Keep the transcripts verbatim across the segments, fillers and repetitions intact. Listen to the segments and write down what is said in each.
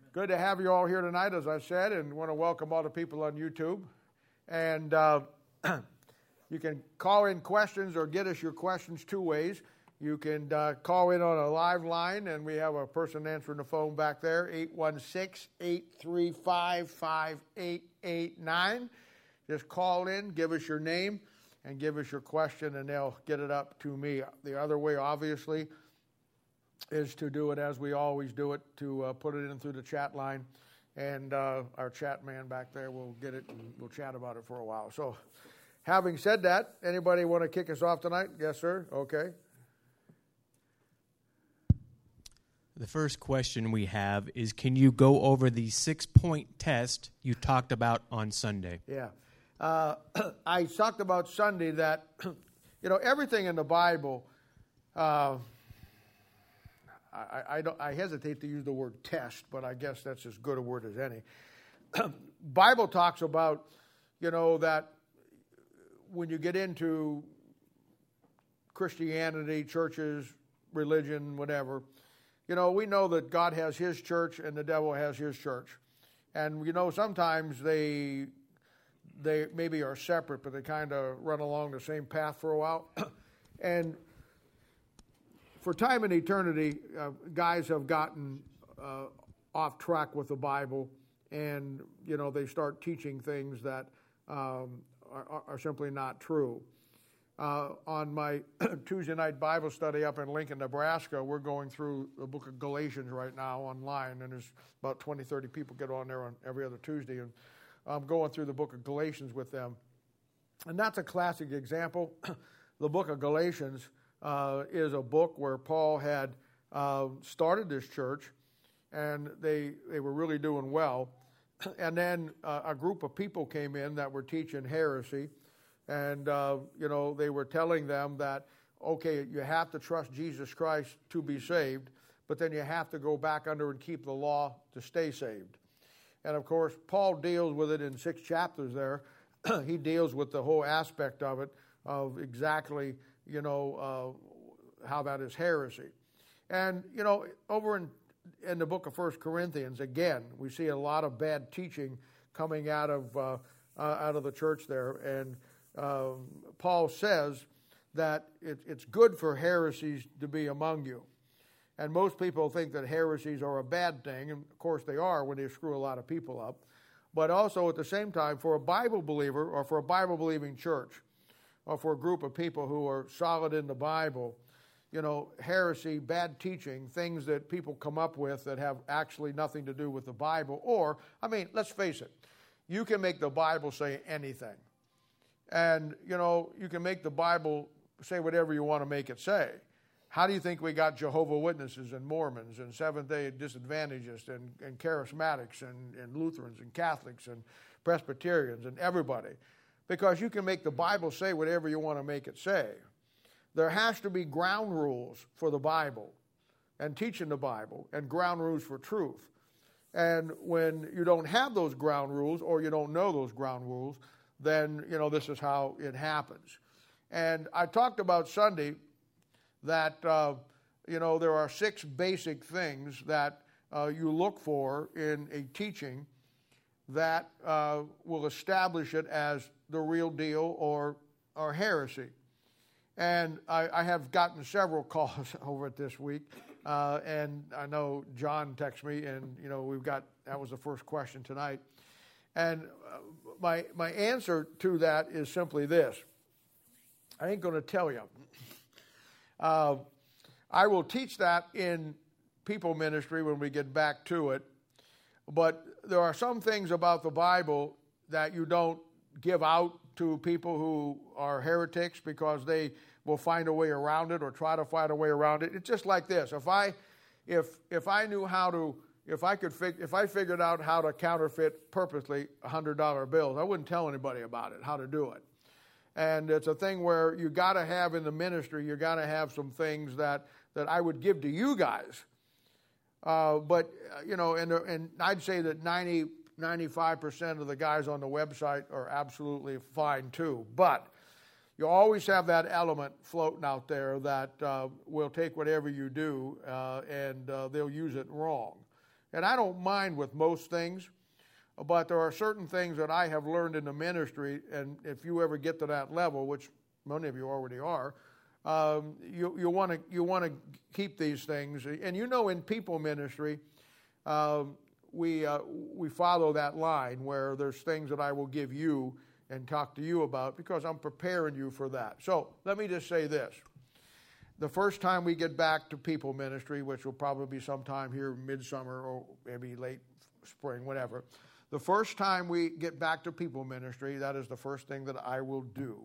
Good to have you all here tonight, as I said, and want to welcome all the people on YouTube. And uh, you can call in questions or get us your questions two ways. You can uh, call in on a live line, and we have a person answering the phone back there, eight one six, eight three five, five eight eight nine. Just call in, give us your name, and give us your question, and they'll get it up to me. The other way, obviously, is to do it as we always do it, to uh, put it in through the chat line, and uh, our chat man back there will get it, and we'll chat about it for a while. So, having said that, anybody want to kick us off tonight? Yes, sir? Okay. The first question we have is, can you go over the six-point test you talked about on Sunday? Yeah. Uh, I talked about Sunday that, you know, everything in the Bible, uh, I, I, don't, I hesitate to use the word test, but I guess that's as good a word as any. Bible talks about, you know, that when you get into Christianity, churches, religion, whatever, you know, we know that God has his church and the devil has his church. And, you know, sometimes they they maybe are separate, but they kind of run along the same path for a while. And for time and eternity, uh, guys have gotten uh, off track with the Bible, and, you know, they start teaching things that um, are, are simply not true. Uh, on my Tuesday night Bible study up in Lincoln, Nebraska, we're going through the book of Galatians right now online, and there's about twenty, thirty people get on there on every other Tuesday, and I'm going through the book of Galatians with them. And that's a classic example. The book of Galatians uh, is a book where Paul had uh, started this church, and they, they were really doing well. And then uh, a group of people came in that were teaching heresy. And, uh, you know, they were telling them that, okay, you have to trust Jesus Christ to be saved, but then you have to go back under and keep the law to stay saved. And, of course, Paul deals with it in six chapters there. He deals with the whole aspect of it, of exactly, you know, uh, how that is heresy. And, you know, over in, in the book of First Corinthians, again, we see a lot of bad teaching coming out of, uh, uh, out of the church there. And Um, Paul says that it, it's good for heresies to be among you. And most people think that heresies are a bad thing, and of course they are when they screw a lot of people up. But also at the same time, for a Bible believer or for a Bible-believing church or for a group of people who are solid in the Bible, you know, heresy, bad teaching, things that people come up with that have actually nothing to do with the Bible. Or, I mean, let's face it, you can make the Bible say anything. And, you know, you can make the Bible say whatever you want to make it say. How do you think we got Jehovah's Witnesses and Mormons and Seventh-day Disadvantagists and, and Charismatics and, and Lutherans and Catholics and Presbyterians and everybody? Because you can make the Bible say whatever you want to make it say. There has to be ground rules for the Bible and teaching the Bible and ground rules for truth. And when you don't have those ground rules or you don't know those ground rules, then, you know, this is how it happens. And I talked about Sunday that, uh, you know, there are six basic things that uh, you look for in a teaching that uh, will establish it as the real deal or, or heresy. And I, I have gotten several calls over it this week, uh, and I know John texted me, and, you know, we've got, that was the first question tonight. And my my answer to that is simply this. I ain't going to tell you. Uh, I will teach that in people ministry when we get back to it. But there are some things about the Bible that you don't give out to people who are heretics because they will find a way around it or try to find a way around it. It's just like this. If I, if if I knew how to... If I could, fig- if I figured out how to counterfeit purposely one hundred dollar bills, I wouldn't tell anybody about it, how to do it. And it's a thing where you got to have in the ministry, you got to have some things that, that I would give to you guys. Uh, but, uh, you know, and, and I'd say that ninety, ninety-five percent of the guys on the website are absolutely fine too. But you always have that element floating out there that uh, will take whatever you do uh, and uh, they'll use it wrong. And I don't mind with most things, but there are certain things that I have learned in the ministry, and if you ever get to that level, which many of you already are, um, you you want to you want to keep these things. And you know, in people ministry, uh, we uh, we follow that line where there's things that I will give you and talk to you about because I'm preparing you for that. So let me just say this. The first time we get back to people ministry, which will probably be sometime here midsummer or maybe late spring, whatever. The first time we get back to people ministry, that is the first thing that I will do.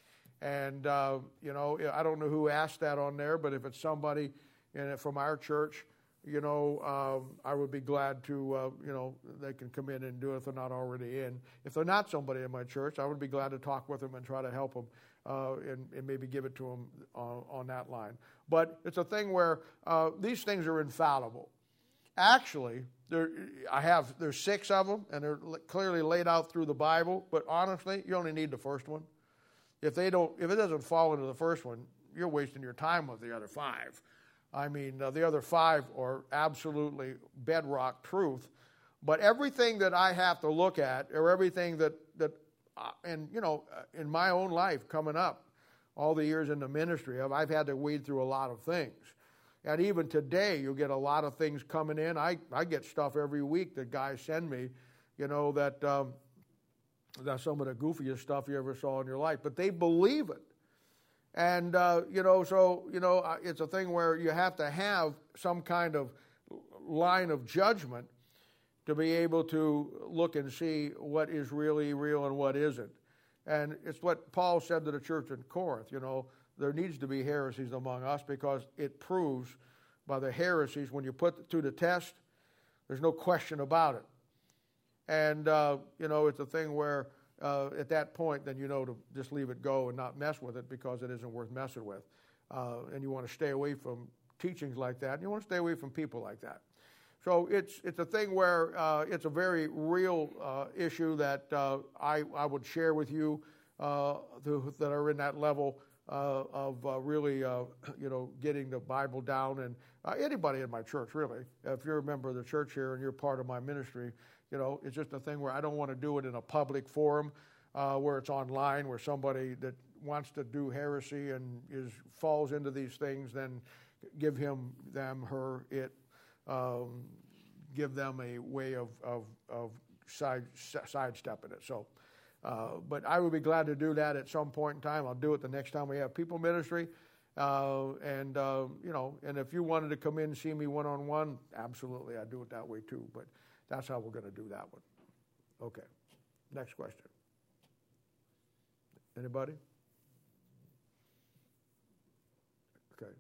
And, uh, you know, I don't know who asked that on there, but if it's somebody in, from our church, you know, um, I would be glad to, uh, you know, they can come in and do it if they're not already in. If they're not somebody in my church, I would be glad to talk with them and try to help them uh, and, and maybe give it to them on, on that line. But it's a thing where uh, these things are infallible. Actually, there, I have there's six of them, and they're clearly laid out through the Bible. But honestly, you only need the first one. If they don't, if it doesn't fall into the first one, you're wasting your time with the other five. I mean, uh, the other five are absolutely bedrock truth. But everything that I have to look at, or everything that that, uh, and you know, in my own life coming up, all the years in the ministry, I've, I've had to weed through a lot of things. And even today, you'll get a lot of things coming in. I, I get stuff every week that guys send me, you know, that um, that's some of the goofiest stuff you ever saw in your life. But they believe it. And, uh, you know, so, you know, it's a thing where you have to have some kind of line of judgment to be able to look and see what is really real and what isn't. And it's what Paul said to the church in Corinth, you know, there needs to be heresies among us because it proves by the heresies, when you put it to the test, there's no question about it. And, uh, you know, it's a thing where uh, at that point, then you know to just leave it go and not mess with it because it isn't worth messing with. Uh, and you want to stay away from teachings like that. And you want to stay away from people like that. So it's it's a thing where uh, it's a very real uh, issue that uh, I, I would share with you uh, who, that are in that level Uh, of uh, really, uh, you know, getting the Bible down. And uh, anybody in my church, really, if you're a member of the church here and you're part of my ministry, you know, it's just a thing where I don't want to do it in a public forum uh, where it's online, where somebody that wants to do heresy and is falls into these things, then give him, them, her, it, um, give them a way of, of, of side, sidestepping it. So. Uh, but I would be glad to do that at some point in time. I'll do it the next time we have people ministry. Uh, and, uh, you know, and if you wanted to come in and see me one-on-one, absolutely, I'd do it that way too. But that's how we're going to do that one. Okay. Next question. Anybody? Okay.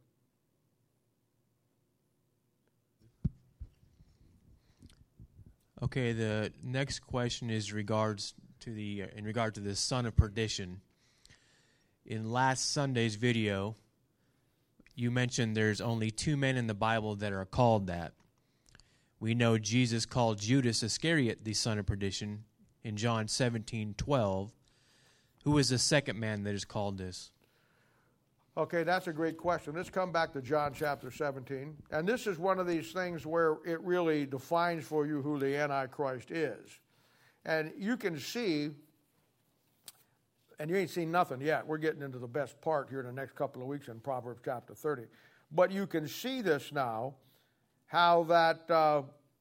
Okay, the next question is regards to the uh, in regard to the son of perdition. In last Sunday's video, you mentioned there's only two men in the Bible that are called that. We know Jesus called Judas Iscariot the son of perdition in John seventeen twelve. Who is the second man that is called this? Okay, that's a great question. Let's come back to John chapter seventeen. And this is one of these things where it really defines for you who the Antichrist is. And you can see, and you ain't seen nothing yet. We're getting into the best part here in the next couple of weeks in Proverbs chapter thirty. But you can see this now, how that uh,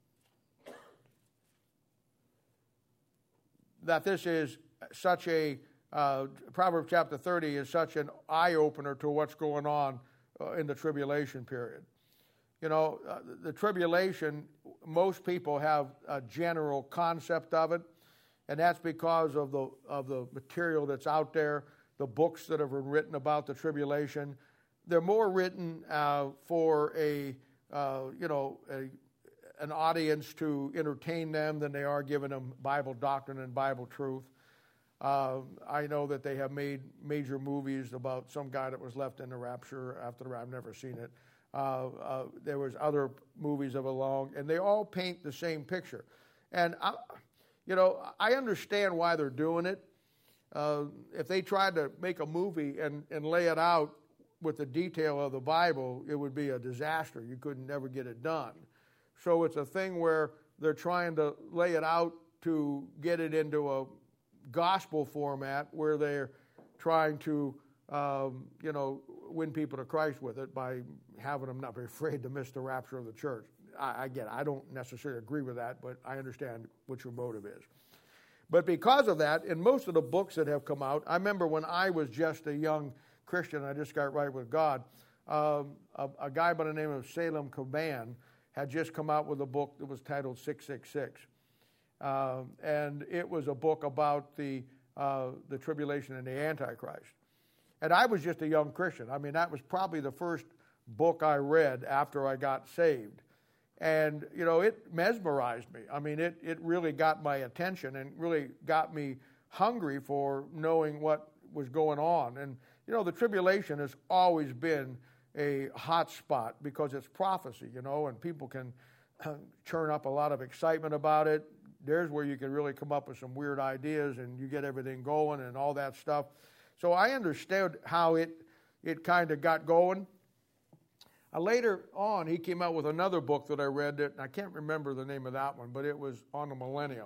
that this is such a, uh, Proverbs chapter thirty is such an eye-opener to what's going on uh, in the tribulation period. You know, uh, the tribulation, most people have a general concept of it. And that's because of the of the material that's out there, the books that have been written about the tribulation. They're more written uh, for a uh, you know a, an audience to entertain them than they are giving them Bible doctrine and Bible truth. Uh, I know that they have made major movies about some guy that was left in the rapture after the rapture. I've never seen it. Uh, uh, there was other movies of along, and they all paint the same picture. And I, You know, I understand why they're doing it. Uh, if they tried to make a movie and, and lay it out with the detail of the Bible, it would be a disaster. You couldn't never get it done. So it's a thing where they're trying to lay it out to get it into a gospel format where they're trying to, um, you know, win people to Christ with it by having them not be afraid to miss the rapture of the church. I, I get it. I don't necessarily agree with that, but I understand what your motive is. But because of that, in most of the books that have come out, I remember when I was just a young Christian, I just got right with God, um, a, a guy by the name of Salem Caban had just come out with a book that was titled six six six. Um, and it was a book about the uh, the tribulation and the Antichrist. And I was just a young Christian. I mean, that was probably the first book I read after I got saved. And, you know, it mesmerized me. I mean, it, it really got my attention and really got me hungry for knowing what was going on. And, you know, the tribulation has always been a hot spot because it's prophecy, you know, and people can uh, churn up a lot of excitement about it. There's where you can really come up with some weird ideas and you get everything going and all that stuff. So I understood how it it kind of got going. Uh, later on, he came out with another book that I read that I can't remember the name of that one, but it was on the millennium.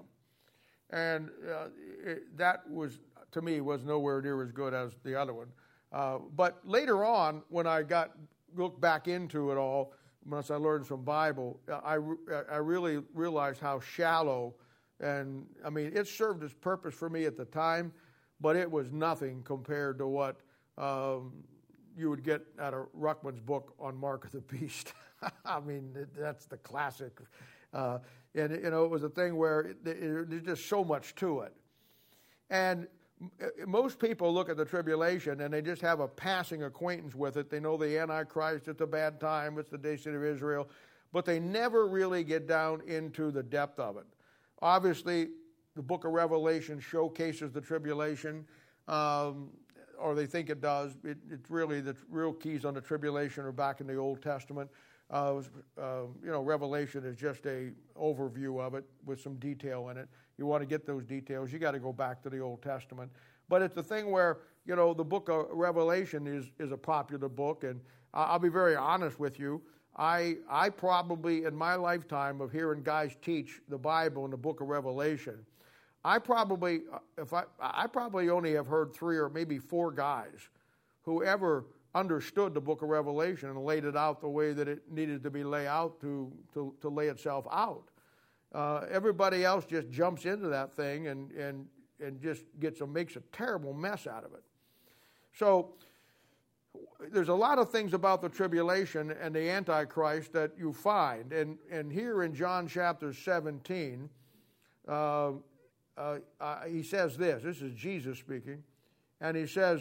And uh, it, that was, to me, was nowhere near as good as the other one. Uh, but later on, when I got looked back into it all, once I learned some Bible, I, I really realized how shallow, and I mean, it served its purpose for me at the time, but it was nothing compared to what um, you would get out of Ruckman's book on Mark of the Beast. I mean, that's the classic. Uh, and, you know, it was a thing where it, it, there's just so much to it. And most people look at the tribulation and they just have a passing acquaintance with it. They know the Antichrist, it's a bad time, it's the nation of Israel, but they never really get down into the depth of it. Obviously, the book of Revelation showcases the tribulation, um, or they think it does. It, it's really, the real keys on the tribulation are back in the Old Testament. Uh, uh, you know, Revelation is just a overview of it with some detail in it. You want to get those details, you got to go back to the Old Testament. But it's the thing where, you know, the book of Revelation is, is a popular book, and I'll be very honest with you. I I probably, in my lifetime of hearing guys teach the Bible and the book of Revelation, I probably, if I, I probably only have heard three or maybe four guys who ever understood the book of Revelation and laid it out the way that it needed to be laid out to, to, to lay itself out. Uh, everybody else just jumps into that thing and, and, and just gets a, makes a terrible mess out of it. So there's a lot of things about the tribulation and the Antichrist that you find. And, and here in John chapter seventeen, uh, uh, uh, he says this. This is Jesus speaking. And he says,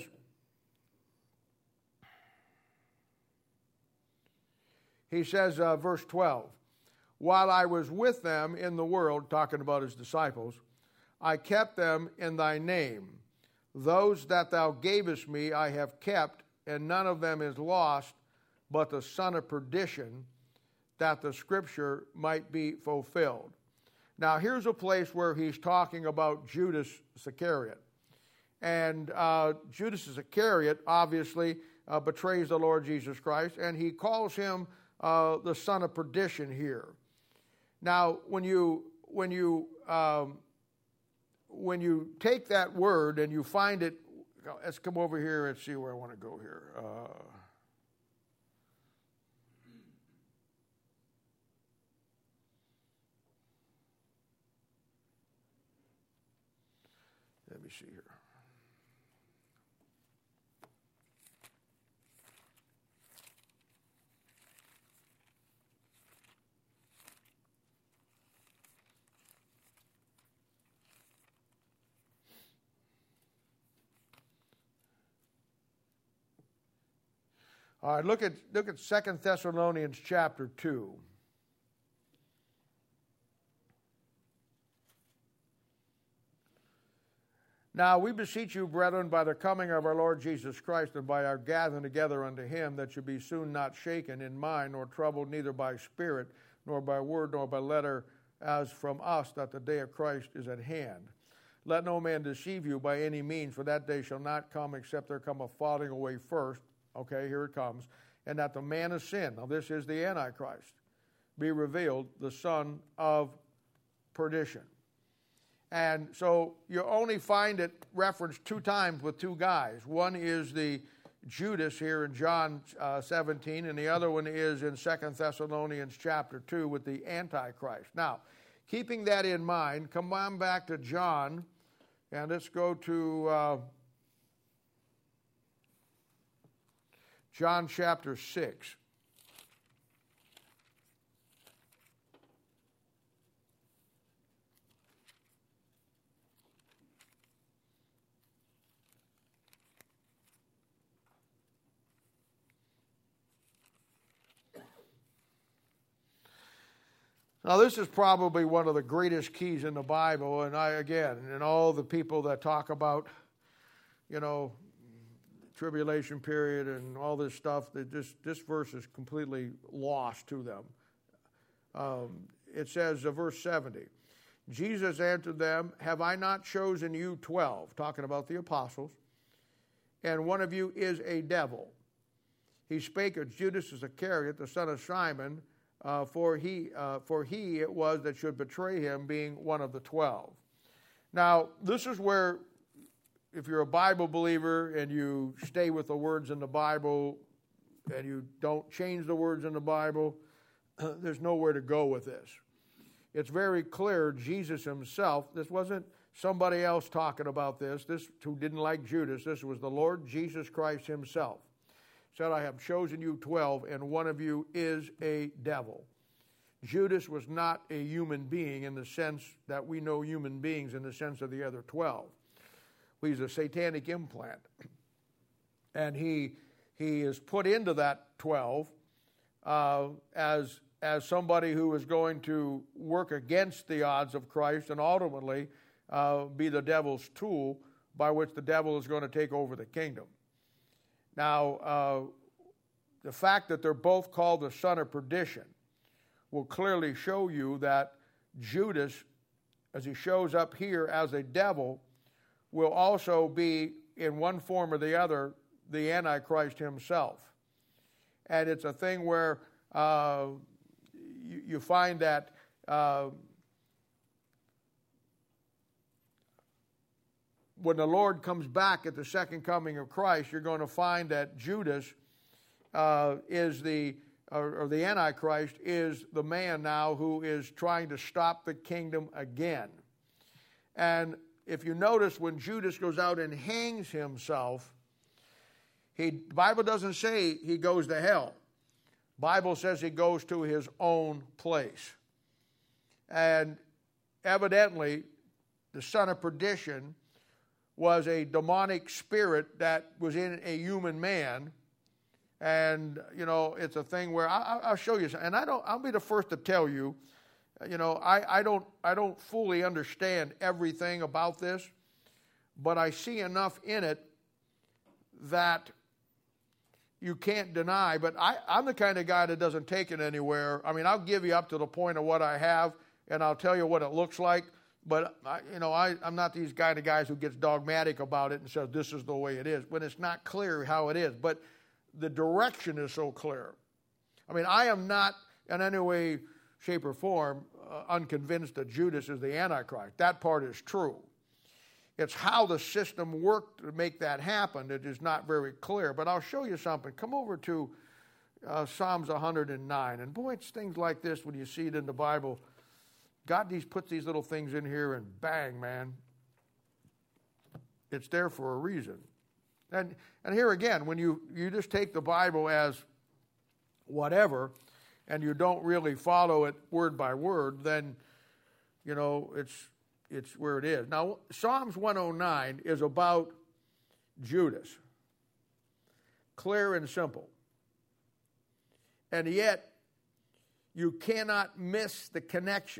he says, uh, verse twelve, while I was with them in the world, talking about his disciples, I kept them in thy name. Those that thou gavest me I have kept, and none of them is lost, but the son of perdition, that the scripture might be fulfilled. Now, here's a place where he's talking about Judas Iscariot. And uh, Judas Iscariot, obviously, uh, betrays the Lord Jesus Christ, and he calls him uh, the son of perdition here. Now, when you when you um, when you take that word and you find it, let's come over here and see where I want to go here. Uh, let me see here. All right, look at look at Second Thessalonians chapter two. Now we beseech you, brethren, by the coming of our Lord Jesus Christ and by our gathering together unto him, that you be soon not shaken in mind, nor troubled neither by spirit, nor by word, nor by letter, as from us, that the day of Christ is at hand. Let no man deceive you by any means, for that day shall not come except there come a falling away first. Okay, here it comes. And that the man of sin, now this is the Antichrist. be revealed, the son of perdition. And so you only find it referenced two times with two guys. One is the Judas here in John uh, seventeen, and the other one is in Second Thessalonians chapter two with the Antichrist. Now, keeping that in mind, come on back to John, and let's go to uh, John chapter six. Now, this is probably one of the greatest keys in the Bible, and I, again, and all the people that talk about, you know, tribulation period and all this stuff, that this, this verse is completely lost to them. Um, it says, uh, verse seventy, Jesus answered them, "Have I not chosen you twelve?" Talking about the apostles. "And one of you is a devil." He spake of Judas Iscariot, the son of Simon, Uh, for he, uh, for he it was that should betray him, being one of the twelve. Now, this is where, if you're a Bible believer and you stay with the words in the Bible and you don't change the words in the Bible, there's nowhere to go with this. It's very clear Jesus himself, this wasn't somebody else talking about this, this who didn't like Judas, this was the Lord Jesus Christ himself. Said, "I have chosen you twelve, and one of you is a devil." Judas was not a human being in the sense that we know human beings in the sense of the other twelve. He's a satanic implant. And he he is put into that twelve uh, as, as somebody who is going to work against the odds of Christ and ultimately uh, be the devil's tool by which the devil is going to take over the kingdom. Now, uh, the fact that they're both called the son of perdition will clearly show you that Judas, as he shows up here as a devil, will also be, in one form or the other, the Antichrist himself. And it's a thing where uh, you, you find that uh, when the Lord comes back at the second coming of Christ, you're going to find that Judas uh, is the, or, or the Antichrist is the man now who is trying to stop the kingdom again. And if you notice, when Judas goes out and hangs himself, he, the Bible doesn't say he goes to hell. The Bible says he goes to his own place. And evidently, the son of perdition was a demonic spirit that was in a human man. And, you know, it's a thing where I, I'll show you something. And I don't, I'll be the first to tell you, you know, I, I don't I don't fully understand everything about this, but I see enough in it that you can't deny. But I, I'm the kind of guy that doesn't take it anywhere. I mean, I'll give you up to the point of what I have, and I'll tell you what it looks like. But, I, you know, I, I'm not these kind of guys who gets dogmatic about it and says this is the way it is, when it's not clear how it is. But the direction is so clear. I mean, I am not in any way, shape, or form uh, unconvinced that Judas is the Antichrist. That part is true. It's how the system worked to make that happen that is not very clear. But I'll show you something. Come over to uh, Psalms one hundred nine. And boy, it's things like this when you see it in the Bible. God these puts these little things in here and bang, man. It's there for a reason. And and here again, when you, you just take the Bible as whatever and you don't really follow it word by word, then, you know, it's it's where it is. Now, Psalms one oh nine is about Judas. Clear and simple. And yet, you cannot miss the connection.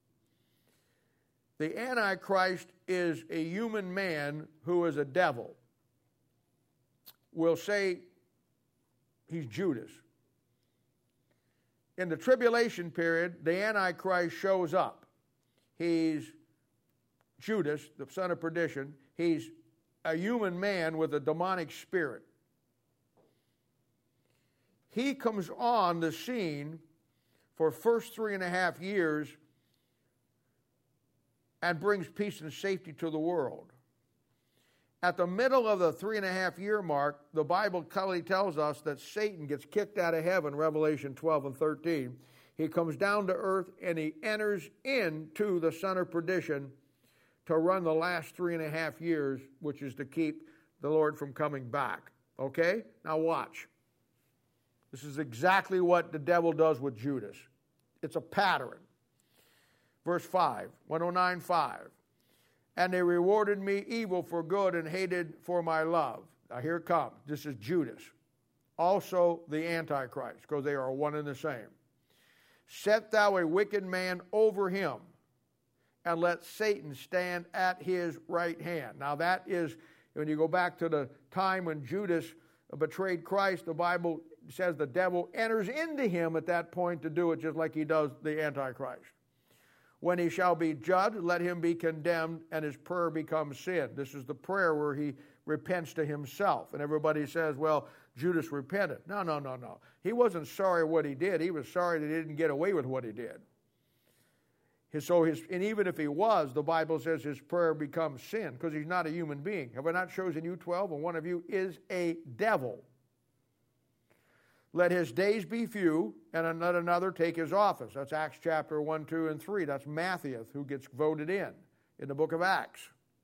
The Antichrist is a human man who is a devil. We'll say he's Judas. In the tribulation period, the Antichrist shows up. He's Judas, the son of perdition. He's a human man with a demonic spirit. He comes on the scene for first three and a half years and brings peace and safety to the world. At the middle of the three and a half year mark, the Bible clearly tells us that Satan gets kicked out of heaven, Revelation twelve and thirteen. He comes down to earth and he enters into the son of perdition to run the last three and a half years, which is to keep the Lord from coming back. Okay? Now watch. This is exactly what the devil does with Judas. It's a pattern. Verse five, one oh nine five. And they rewarded me evil for good and hated for my love. Now here it comes. This is Judas. Also the Antichrist, because they are one and the same. Set thou a wicked man over him, and let Satan stand at his right hand. Now that is, when you go back to the time when Judas betrayed Christ, the Bible says the devil enters into him at that point to do it just like he does the Antichrist. When he shall be judged, let him be condemned, and his prayer becomes sin. This is the prayer where he repents to himself. And everybody says, well, Judas repented. No, no, no, no. He wasn't sorry what he did. He was sorry that he didn't get away with what he did. His, so his, and even if he was, the Bible says his prayer becomes sin because he's not a human being. Have I not chosen you twelve, and one of you is a devil? Let his days be few, and let another take his office. That's Acts chapter one, two, and three. That's Matthew, who gets voted in, in the book of Acts.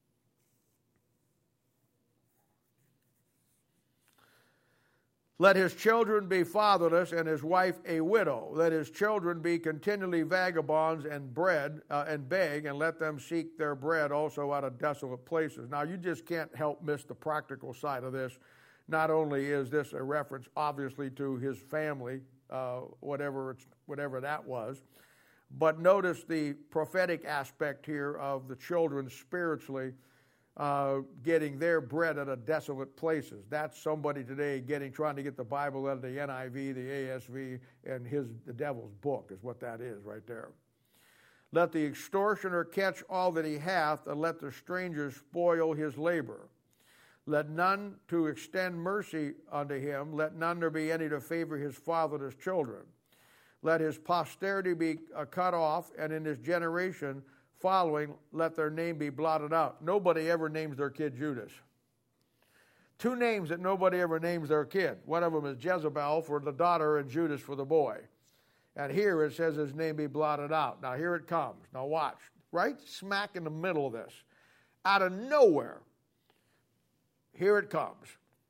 Let his children be fatherless, and his wife a widow. Let his children be continually vagabonds and bread uh, and beg, and let them seek their bread also out of desolate places. Now, you just can't help miss the practical side of this. Not only is this a reference, obviously, to his family, uh, whatever it's, whatever that was, but notice the prophetic aspect here of the children spiritually uh, getting their bread out of desolate places. That's somebody today getting trying to get the Bible out of the N I V, the A S V, and his the devil's book is what that is right there. Let the extortioner catch all that he hath, and let the stranger spoil his labor. Let none to extend mercy unto him. Let none there be any to favor his fatherless children. Let his posterity be uh, cut off, and in his generation following, let their name be blotted out. Nobody ever names their kid Judas. Two names that nobody ever names their kid. One of them is Jezebel for the daughter and Judas for the boy. And here it says his name be blotted out. Now here it comes. Now watch. Right smack in the middle of this. Out of nowhere. Here it comes.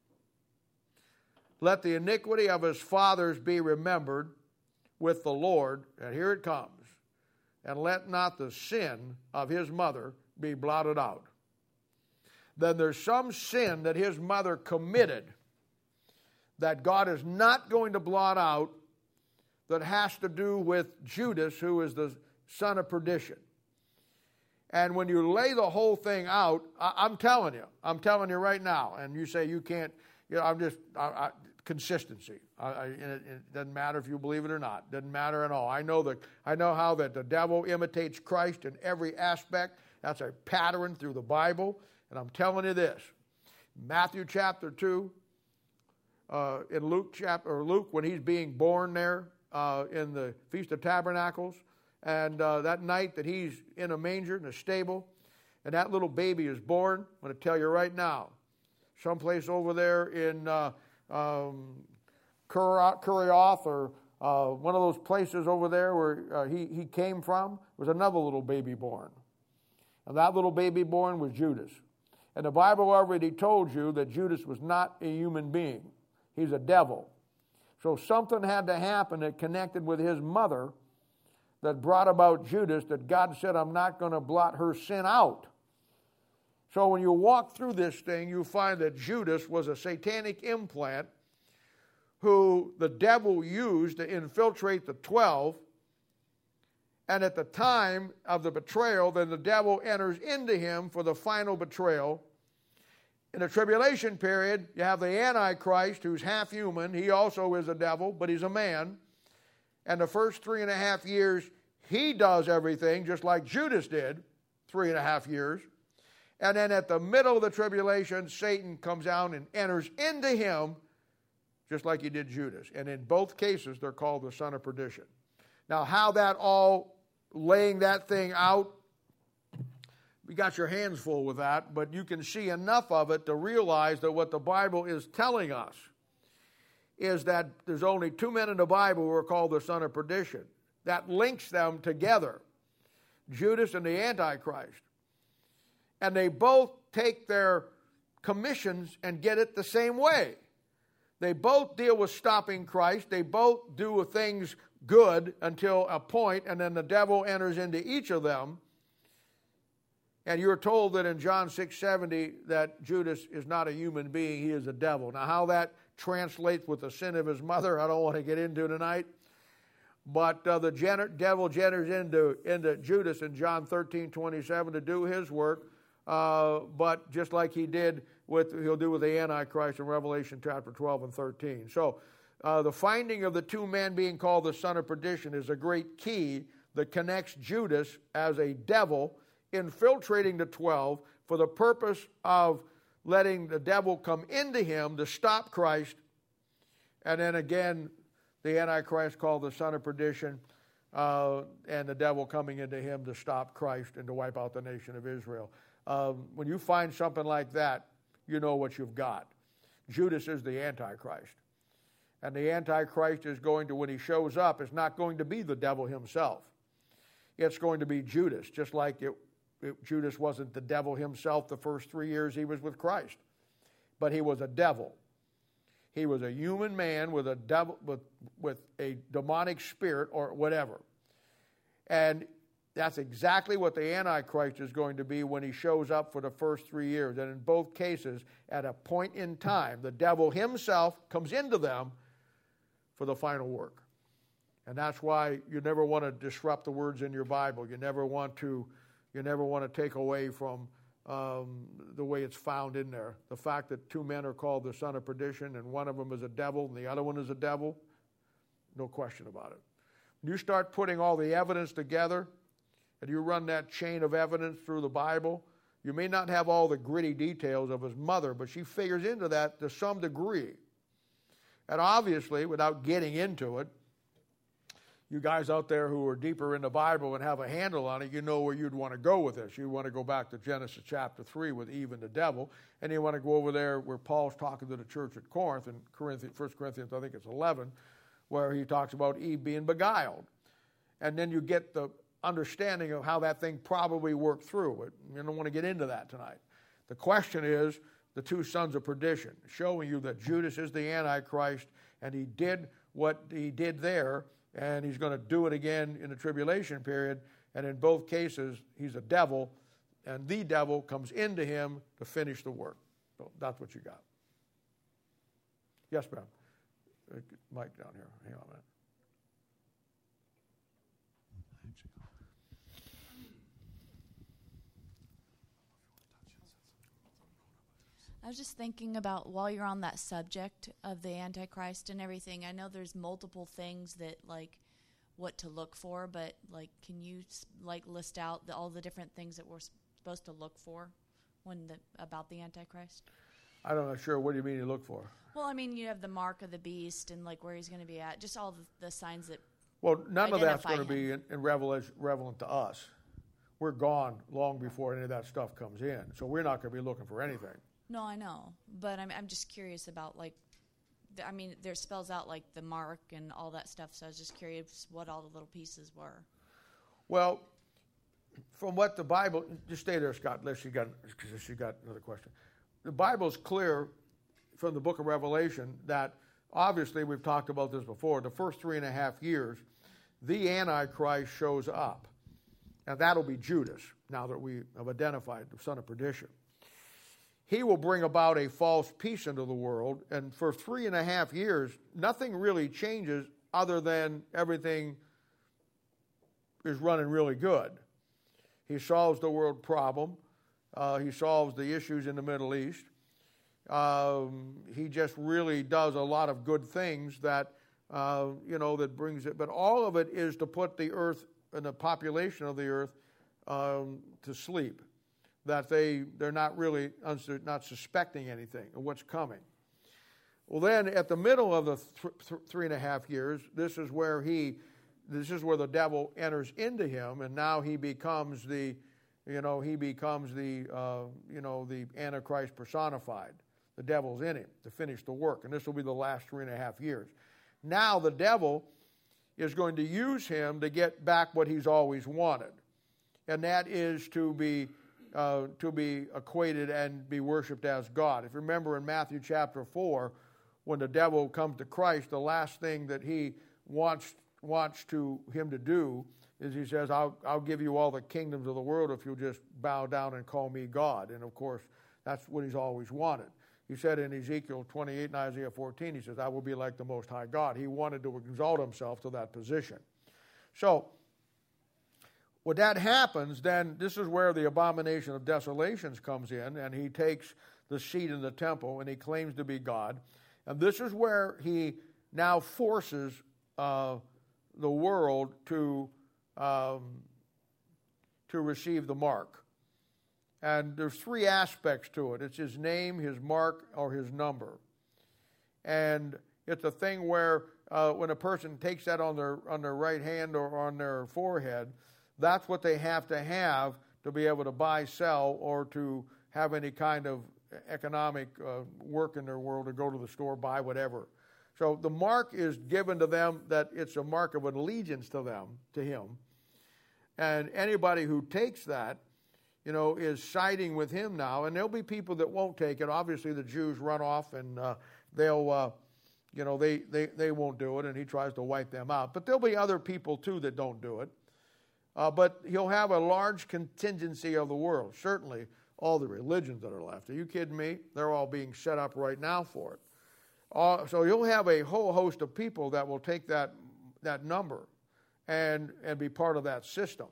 Let the iniquity of his fathers be remembered with the Lord, and here it comes. And let not the sin of his mother be blotted out. Then there's some sin that his mother committed that God is not going to blot out that has to do with Judas, who is the son of perdition. And when you lay the whole thing out, I, I'm telling you, I'm telling you right now, and you say you can't, you know, I'm just, I, I, consistency. I, I, it, it doesn't matter if you believe it or not. Doesn't matter at all. I know that, I know how that the devil imitates Christ in every aspect. That's a pattern through the Bible. And I'm telling you this, Matthew chapter two, uh, in Luke chapter, or Luke when he's being born there uh, in the Feast of Tabernacles, and uh, that night that he's in a manger, in a stable, and that little baby is born, I'm going to tell you right now, someplace over there in uh, um, Kurioth, or uh, one of those places over there where uh, he, he came from, was another little baby born. And that little baby born was Judas. And the Bible already told you that Judas was not a human being. He's a devil. So something had to happen that connected with his mother that brought about Judas, that God said, I'm not going to blot her sin out. So when you walk through this thing, you find that Judas was a satanic implant who the devil used to infiltrate the twelve. And at the time of the betrayal, then the devil enters into him for the final betrayal. In the tribulation period, you have the Antichrist, who's half human. He also is a devil, but he's a man. And the first three and a half years, he does everything, just like Judas did, three and a half years. And then at the middle of the tribulation, Satan comes down and enters into him, just like he did Judas. And in both cases, they're called the son of perdition. Now, how that all, laying that thing out, you got your hands full with that, but you can see enough of it to realize that what the Bible is telling us is that there's only two men in the Bible who are called the son of perdition. That links them together, Judas and the Antichrist. And they both take their commissions and get it the same way. They both deal with stopping Christ. They both do things good until a point, and then the devil enters into each of them. And you're told that in John six seventy that Judas is not a human being, he is a devil. Now, how that translates with the sin of his mother, I don't want to get into tonight. But uh, the gener- devil enters into, into Judas in John thirteen twenty-seven to do his work. Uh, but just like he did with, he'll do with the Antichrist in Revelation chapter twelve and thirteen. So uh, the finding of the two men being called the son of perdition is a great key that connects Judas as a devil infiltrating the twelve for the purpose of letting the devil come into him to stop Christ. And then again, the Antichrist called the son of perdition, uh, and the devil coming into him to stop Christ and to wipe out the nation of Israel. Um, when you find something like that, you know what you've got. Judas is the Antichrist. And the Antichrist is going to, when he shows up, it's not going to be the devil himself. It's going to be Judas, just like it, it, Judas wasn't the devil himself the first three years he was with Christ. But he was a devil. He was a human man with a devil, with, with a demonic spirit or whatever. And that's exactly what the Antichrist is going to be when he shows up for the first three years. And in both cases, at a point in time, the devil himself comes into them for the final work. And that's why you never want to disrupt the words in your Bible. You never want to, you never want to take away from um, the way it's found in there. The fact that two men are called the son of perdition and one of them is a devil and the other one is a devil, no question about it. When you start putting all the evidence together, and you run that chain of evidence through the Bible, you may not have all the gritty details of his mother, but she figures into that to some degree. And obviously, without getting into it, you guys out there who are deeper in the Bible and have a handle on it, you know where you'd want to go with this. You want to go back to Genesis chapter three with Eve and the devil, and you want to go over there where Paul's talking to the church at Corinth in Corinthians, First Corinthians, I think it's eleven, where he talks about Eve being beguiled. And then you get the understanding of how that thing probably worked through. But you don't want to get into that tonight. The question is the two sons of perdition, showing you that Judas is the Antichrist, and he did what he did there, and he's going to do it again in the tribulation period. And in both cases, he's a devil, and the devil comes into him to finish the work. So that's what you got. Yes, ma'am. Mike down here. Hang on a minute. I was just thinking about, while you're on that subject of the Antichrist and everything, I know there's multiple things that, like, what to look for, but, like, can you, like, list out the, all the different things that we're supposed to look for when the, about the Antichrist? I'm not sure. What do you mean you look for? Well, I mean, you have the mark of the beast and, like, where he's going to be at, just all the, the signs that Well, none of that's going to him. be in, in revelation, relevant to us. We're gone long before any of that stuff comes in, so we're not going to be looking for anything. No, I know, but I'm I'm just curious about, like, the, I mean, there spells out, like, the mark and all that stuff, so I was just curious what all the little pieces were. Well, from what the Bible, just stay there, Scott, unless you got, unless you got another question. The Bible's clear from the book of Revelation that, obviously, we've talked about this before, the first three and a half years, the Antichrist shows up. And that'll be Judas, now that we have identified the son of perdition. He will bring about a false peace into the world, and for three and a half years, nothing really changes other than everything is running really good. He solves the world problem. Uh, he solves the issues in the Middle East. Um, he just really does a lot of good things that, uh, you know, that brings it. But all of it is to put the earth and the population of the earth um, to sleep. That they, they're not really not suspecting anything of what's coming. Well, then, at the middle of the th- th- three and a half years, this is where he this is where the devil enters into him, and now he becomes the, you know, he becomes the, uh, you know, the Antichrist personified. The devil's in him to finish the work, and this will be the last three and a half years. Now the devil is going to use him to get back what he's always wanted, and that is to be uh, to be equated and be worshipped as God. If you remember in Matthew chapter four, when the devil comes to Christ, the last thing that he wants wants to him to do is he says, I'll, I'll give you all the kingdoms of the world if you'll just bow down and call me God. And of course, that's what he's always wanted. He said in Ezekiel twenty-eight and Isaiah fourteen, he says, I will be like the Most High God. He wanted to exalt himself to that position. So, when that happens, then this is where the abomination of desolations comes in, and he takes the seat in the temple, and he claims to be God. And this is where he now forces uh, the world to um, to receive the mark. And there's three aspects to it. It's his name, his mark, or his number. And it's a thing where uh, when a person takes that on their on their right hand or on their forehead, that's what they have to have to be able to buy, sell, or to have any kind of economic uh, work in their world, to go to the store, buy whatever. So the mark is given to them, that it's a mark of allegiance to them, to him. And anybody who takes that, you know, is siding with him now. And there'll be people that won't take it. Obviously, the Jews run off, and uh, they'll, uh, you know, they, they, they won't do it, and he tries to wipe them out. But there'll be other people, too, that don't do it. Uh, but he'll have a large contingency of the world. Certainly, all the religions that are left. Are you kidding me? They're all being set up right now for it. Uh, so you'll have a whole host of people that will take that that number and and be part of that system.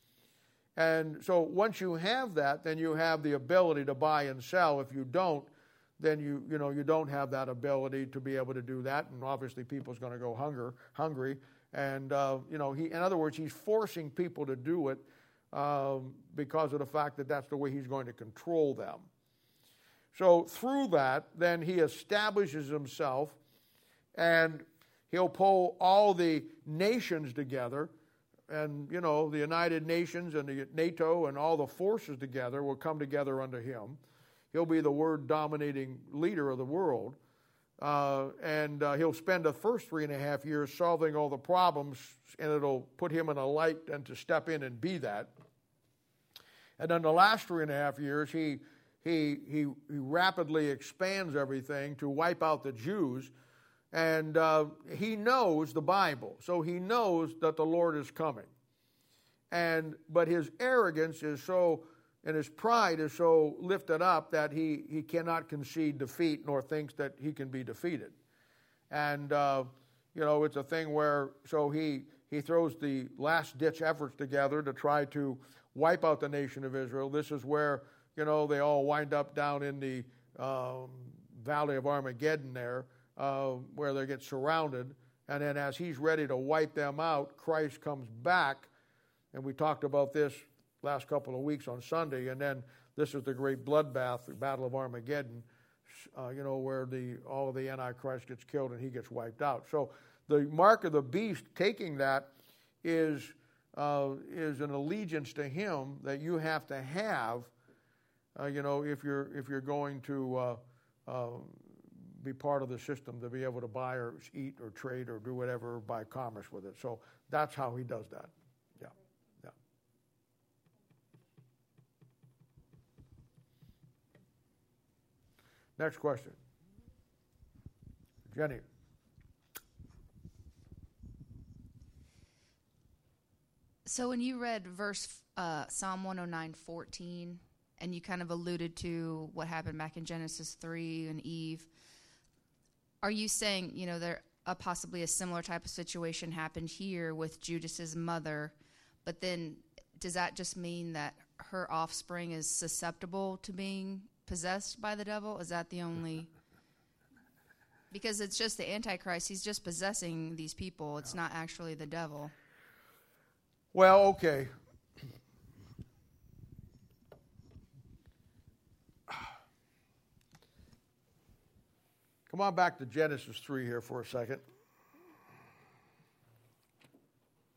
And so once you have that, then you have the ability to buy and sell. If you don't, then you you know you don't have that ability to be able to do that. And obviously, people's going to go hunger hungry. And uh, you know, he in other words, he's forcing people to do it um, because of the fact that that's the way he's going to control them. So through that, then he establishes himself, and he'll pull all the nations together, and, you know, the United Nations and the NATO and all the forces together will come together under him. He'll be the word-dominating leader of the world, uh, and uh, he'll spend the first three and a half years solving all the problems, and it'll put him in a light and to step in and be that. And then the last three and a half years, he... He, he, he rapidly expands everything to wipe out the Jews, and uh, he knows the Bible, so he knows that the Lord is coming. And but his arrogance is so, and his pride is so lifted up that he, he cannot concede defeat, nor thinks that he can be defeated. And uh, you know, it's a thing where so he he throws the last ditch efforts together to try to wipe out the nation of Israel. This is where, you know, they all wind up down in the um, Valley of Armageddon there, uh, where they get surrounded. And then as he's ready to wipe them out, Christ comes back. And we talked about this last couple of weeks on Sunday. And then this is the great bloodbath, the Battle of Armageddon, uh, you know, where the all of the Antichrist gets killed and he gets wiped out. So the mark of the beast, taking that, is uh, is an allegiance to him that you have to have. Uh, you know, if you're if you're going to uh, uh, be part of the system, to be able to buy or eat or trade or do whatever, buy commerce with it. So that's how he does that. Yeah, yeah. Next question, Jenny. So when you read verse uh, Psalm one oh nine fourteen. And you kind of alluded to what happened back in Genesis three and Eve. Are you saying, you know, there a possibly a similar type of situation happened here with Judas's mother, but then does that just mean that her offspring is susceptible to being possessed by the devil? Is that the only? Because it's just the Antichrist. He's just possessing these people. It's not actually the devil. Well, okay. Come on back to Genesis three here for a second.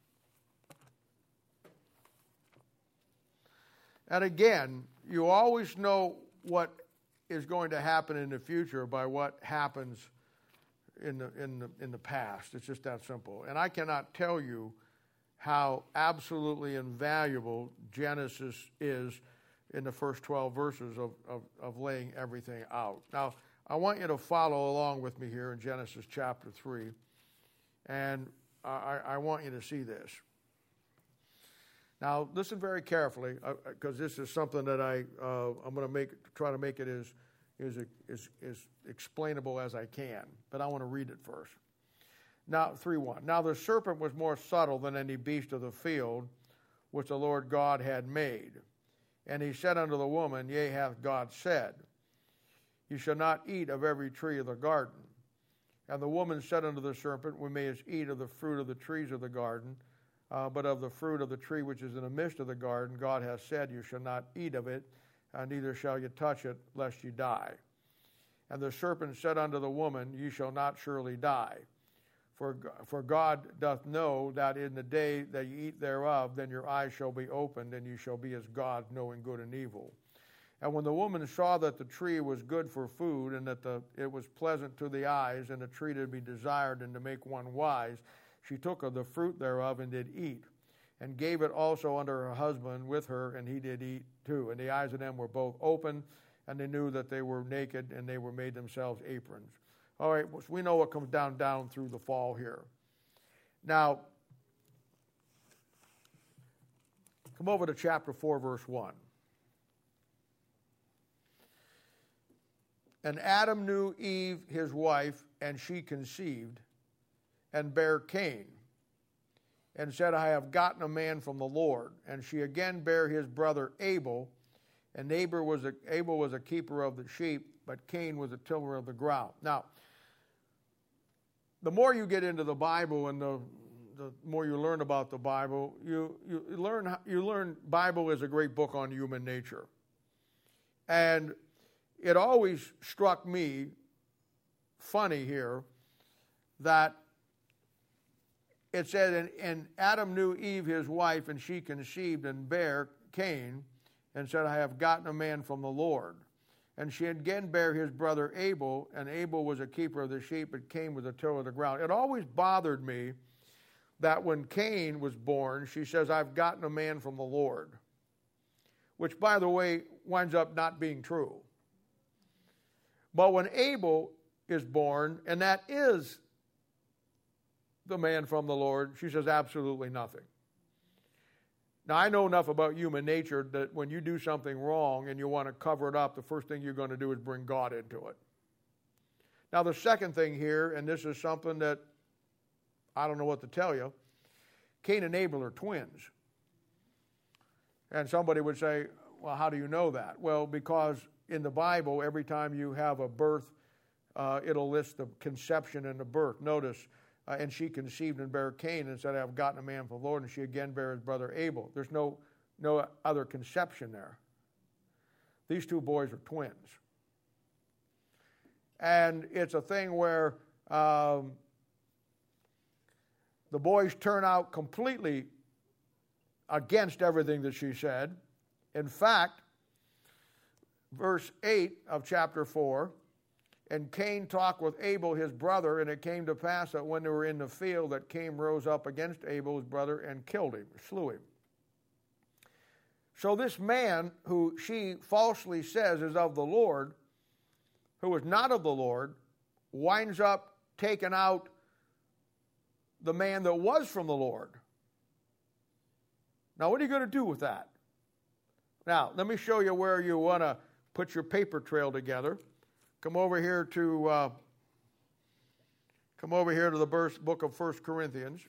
And again, you always know what is going to happen in the future by what happens in the in the in the past. It's just that simple. And I cannot tell you how absolutely invaluable Genesis is in the first twelve verses of, of, of laying everything out. Now, I want you to follow along with me here in Genesis chapter three, and I, I want you to see this. Now, listen very carefully, because uh, this is something that I uh, I'm going to make try to make it as as, as as explainable as I can. But I want to read it first. Now, three one. Now the serpent was more subtle than any beast of the field which the Lord God had made. And he said unto the woman, Yea, hath God said, You shall not eat of every tree of the garden. And the woman said unto the serpent, We may eat of the fruit of the trees of the garden, uh, but of the fruit of the tree which is in the midst of the garden, God hath said, You shall not eat of it, and neither shall you touch it, lest ye die. And the serpent said unto the woman, Ye shall not surely die. For, for God doth know that in the day that ye eat thereof, then your eyes shall be opened, and you shall be as gods, knowing good and evil. And when the woman saw that the tree was good for food, and that the, it was pleasant to the eyes, and a tree to be desired, and to make one wise, she took of the fruit thereof, and did eat, and gave it also unto her husband with her, and he did eat too. And the eyes of them were both open, and they knew that they were naked, and they were made themselves aprons. All right, so we know what comes down, down through the fall here. Now, come over to chapter four, verse one. And Adam knew Eve, his wife, and she conceived, and bare Cain, and said, I have gotten a man from the Lord. And she again bare his brother Abel, and Abel was a, Abel was a keeper of the sheep, but Cain was a tiller of the ground. Now, the more you get into the Bible and the, the more you learn about the Bible, you, you learn you learn Bible is a great book on human nature. And it always struck me funny here that it said, and, and Adam knew Eve his wife, and she conceived and bare Cain, and said, I have gotten a man from the Lord. And she again bare his brother Abel, and Abel was a keeper of the sheep, but Cain was a tiller of the ground. It always bothered me that when Cain was born, she says, I've gotten a man from the Lord. Which, by the way, winds up not being true. But when Abel is born, and that is the man from the Lord, she says absolutely nothing. Now, I know enough about human nature that when you do something wrong and you want to cover it up, the first thing you're going to do is bring God into it. Now, the second thing here, and this is something that I don't know what to tell you, Cain and Abel are twins. And somebody would say, well, how do you know that? Well, because in the Bible, every time you have a birth, uh, it'll list the conception and the birth. Notice, Uh, and she conceived and bare Cain, and said, I have gotten a man from the Lord. And she again bare his brother Abel. There's no, no other conception there. These two boys are twins. And it's a thing where um, the boys turn out completely against everything that she said. In fact, verse eight of chapter four, and Cain talked with Abel his brother, and it came to pass that when they were in the field, that Cain rose up against Abel his brother and killed him, slew him. So this man, who she falsely says is of the Lord, who is not of the Lord, winds up taking out the man that was from the Lord. Now, what are you going to do with that? Now, let me show you where you want to put your paper trail together. Come over here to uh, come over here to the book of First Corinthians.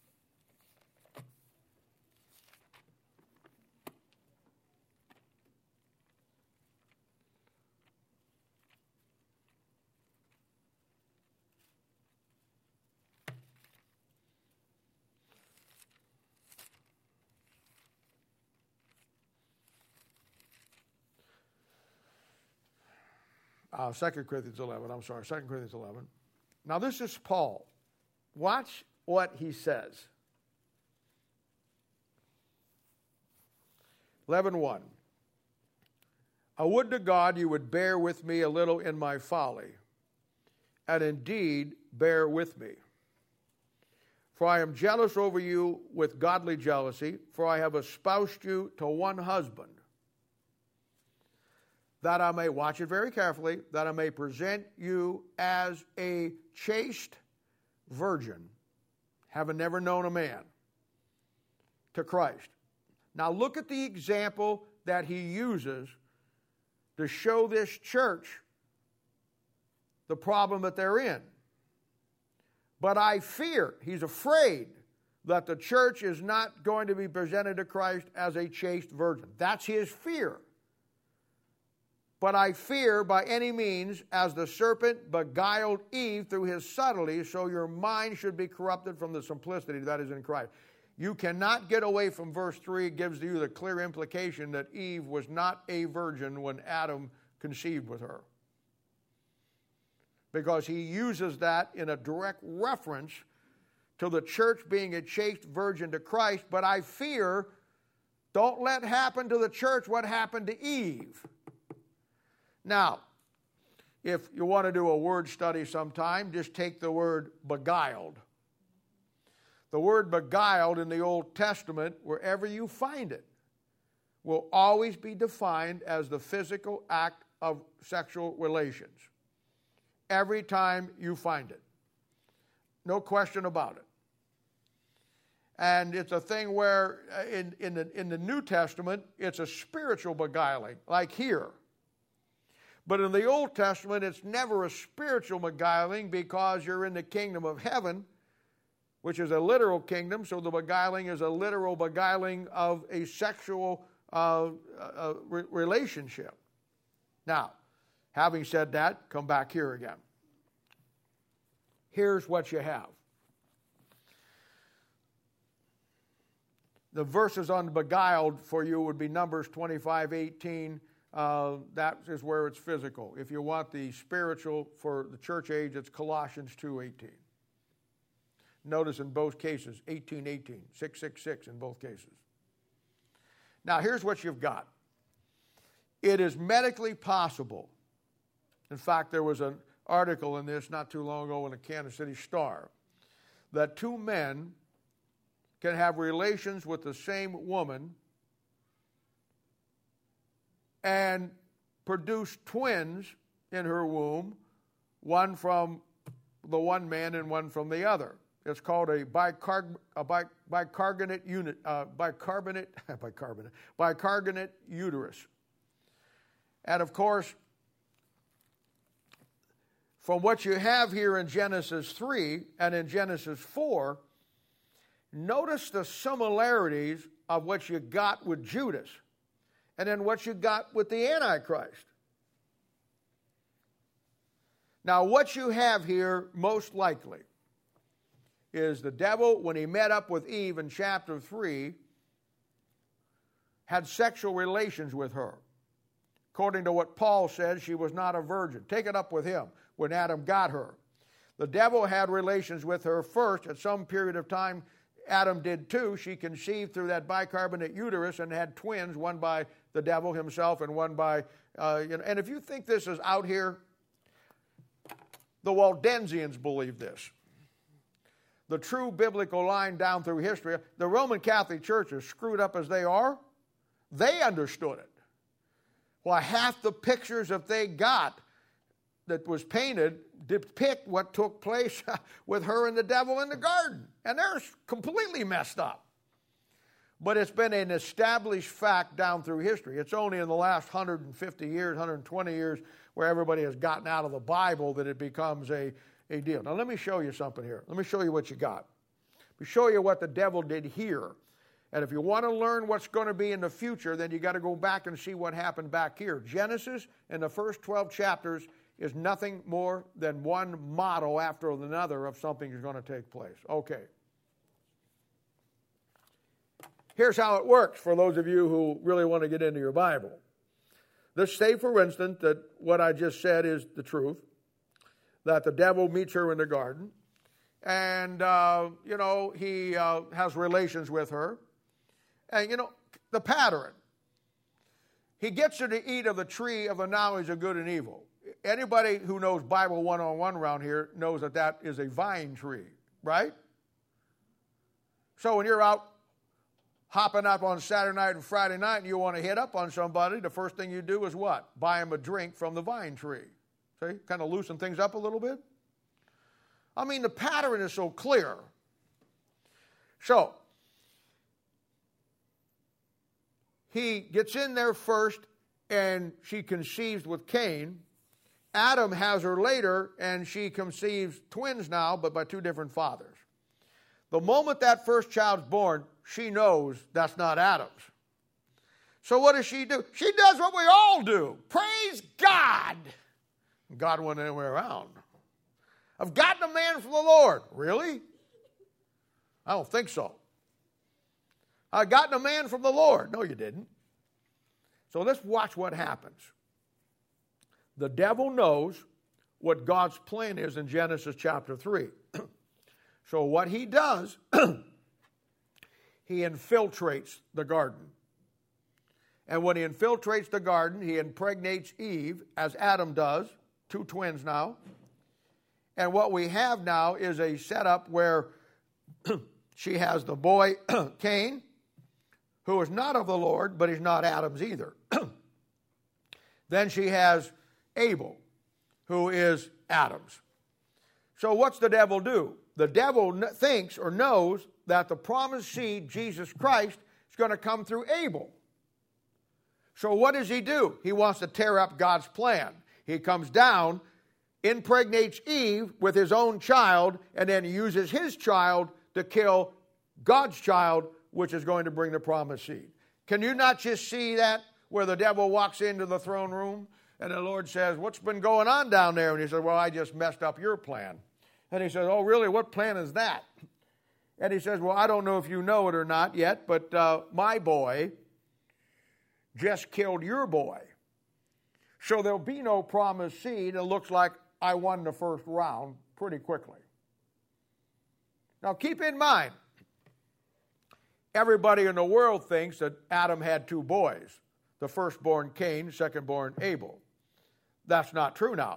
Uh, Second Corinthians eleven, I'm sorry, Second Corinthians eleven. Now this is Paul. Watch what he says. eleven one. I would to God you would bear with me a little in my folly, and indeed bear with me. For I am jealous over you with godly jealousy, for I have espoused you to one husband, that I may, watch it very carefully, that I may present you as a chaste virgin, having never known a man, to Christ. Now look at the example that he uses to show this church the problem that they're in. But I fear, he's afraid, that the church is not going to be presented to Christ as a chaste virgin. That's his fear. But I fear by any means, as the serpent beguiled Eve through his subtlety, so your mind should be corrupted from the simplicity that is in Christ. You cannot get away from verse three. It gives you the clear implication that Eve was not a virgin when Adam conceived with her. Because he uses that in a direct reference to the church being a chaste virgin to Christ. But I fear, don't let happen to the church what happened to Eve. Now, if you want to do a word study sometime, just take the word beguiled. The word beguiled in the Old Testament, wherever you find it, will always be defined as the physical act of sexual relations. Every time you find it. No question about it. And it's a thing where in, in, the, in the New Testament, it's a spiritual beguiling, like here. But in the Old Testament, it's never a spiritual beguiling because you're in the kingdom of heaven, which is a literal kingdom, so the beguiling is a literal beguiling of a sexual uh, uh, re- relationship. Now, having said that, come back here again. Here's what you have. The verses on beguiled for you would be Numbers twenty-five eighteen. Uh, that is where it's physical. If you want the spiritual for the church age, it's Colossians two eighteen. Notice in both cases, eighteen eighteen, six six six in both cases. Now, here's what you've got. It is medically possible. In fact, there was an article in this not too long ago in the Kansas City Star that two men can have relations with the same woman and produce twins in her womb, one from the one man and one from the other. It's called a, bicarb- a bi- bicarbonate unit, uh, bicarbonate, bicarbonate, bicarbonate uterus. And of course, from what you have here in Genesis three and in Genesis four, notice the similarities of what you got with Judas and then what you got with the Antichrist. Now, what you have here, most likely, is the devil, when he met up with Eve in chapter three, had sexual relations with her. According to what Paul said, she was not a virgin. Take it up with him when Adam got her. The devil had relations with her first. At some period of time, Adam did too. She conceived through that bicarbonate uterus and had twins, one by the devil himself and one by, uh, you know, and if you think this is out here, the Waldensians believe this. The true biblical line down through history, the Roman Catholic Church, as screwed up as they are, they understood it. Why, half the pictures that they got that was painted depict what took place with her and the devil in the garden. And they're completely messed up. But it's been an established fact down through history. It's only in the last one hundred fifty years, one hundred twenty years, where everybody has gotten out of the Bible that it becomes a, a deal. Now let me show you something here. Let me show you what you got. Let me show you what the devil did here. And if you want to learn what's going to be in the future, then you got to go back and see what happened back here. Genesis in the first twelve chapters is nothing more than one model after another of something that's going to take place. Okay. Here's how it works for those of you who really want to get into your Bible. Let's say, for instance, that what I just said is the truth, that the devil meets her in the garden, and, uh, you know, he uh, has relations with her. And, you know, the pattern. he gets her to eat of the tree of the knowledge of good and evil. Anybody who knows Bible one oh one around here knows that that is a vine tree, right? So when you're out hopping up on Saturday night and Friday night and you want to hit up on somebody, the first thing you do is what? Buy them a drink from the vine tree. See? Kind of loosen things up a little bit. I mean, the pattern is so clear. So, he gets in there first and she conceives with Cain. Adam has her later and she conceives twins now, but by two different fathers. The moment that first child's born, she knows that's not Adam's. So what does she do? She does what we all do. Praise God. God went anywhere around. I've gotten a man from the Lord. Really? I don't think so. I've gotten a man from the Lord. No, you didn't. So let's watch what happens. The devil knows what God's plan is in Genesis chapter three. So what he does, he infiltrates the garden. And when he infiltrates the garden, he impregnates Eve, as Adam does, two twins now. And what we have now is a setup where she has the boy Cain, who is not of the Lord, but he's not Adam's either. Then she has Abel, who is Adam's. So what's the devil do? The devil thinks or knows that the promised seed, Jesus Christ, is going to come through Abel. So what does he do? He wants to tear up God's plan. He comes down, impregnates Eve with his own child, and then uses his child to kill God's child, which is going to bring the promised seed. Can you not just see that where the devil walks into the throne room and the Lord says, what's been going on down there? And he says, well, I just messed up your plan. And he says, oh, really? What plan is that? And he says, well, I don't know if you know it or not yet, but uh, my boy just killed your boy. So there'll be no promised seed. It looks like I won the first round pretty quickly. Now keep in mind, everybody in the world thinks that Adam had two boys. The firstborn Cain, secondborn Abel. That's not true now.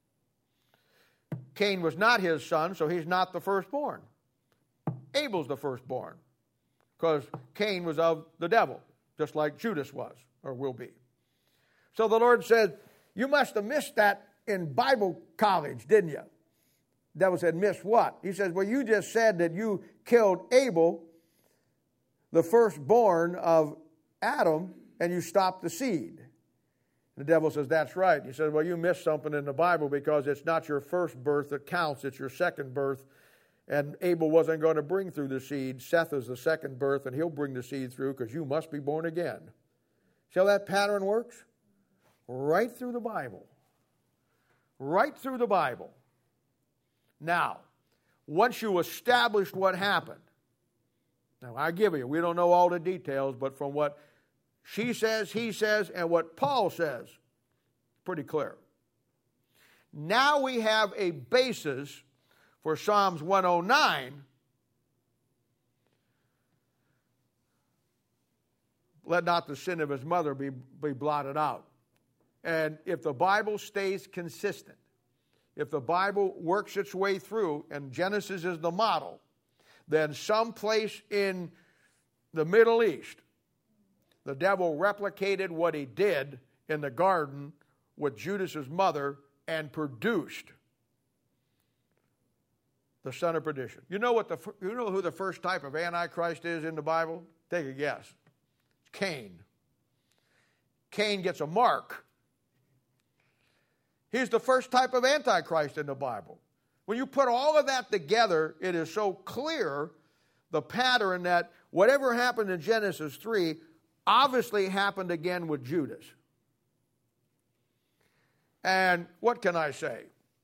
Cain was not his son, so he's not the firstborn. Abel's the firstborn, because Cain was of the devil, just like Judas was, or will be. So the Lord said, you must have missed that in Bible college, didn't you? The devil said, miss what? He says, well, you just said that you killed Abel, the firstborn of Adam, and you stopped the seed. The devil says, that's right. He says, well, you missed something in the Bible because it's not your first birth that counts, it's your second birth. And Abel wasn't going to bring through the seed. Seth is the second birth, and he'll bring the seed through because you must be born again. See how that pattern works? Right through the Bible. Right through the Bible. Now, once you established what happened, now I give you, we don't know all the details, but from what she says, he says, and what Paul says, pretty clear. Now we have a basis for Psalms one oh nine. Let not the sin of his mother be, be blotted out. And if the Bible stays consistent, if the Bible works its way through, and Genesis is the model, then someplace in the Middle East, the devil replicated what he did in the garden with Judas's mother and produced the son of perdition. You know what the you know who the first type of Antichrist is in the Bible? Take a guess. It's Cain. Cain gets a mark. He's the first type of Antichrist in the Bible. When you put all of that together, it is so clear the pattern that whatever happened in Genesis three obviously happened again with Judas. And what can I say?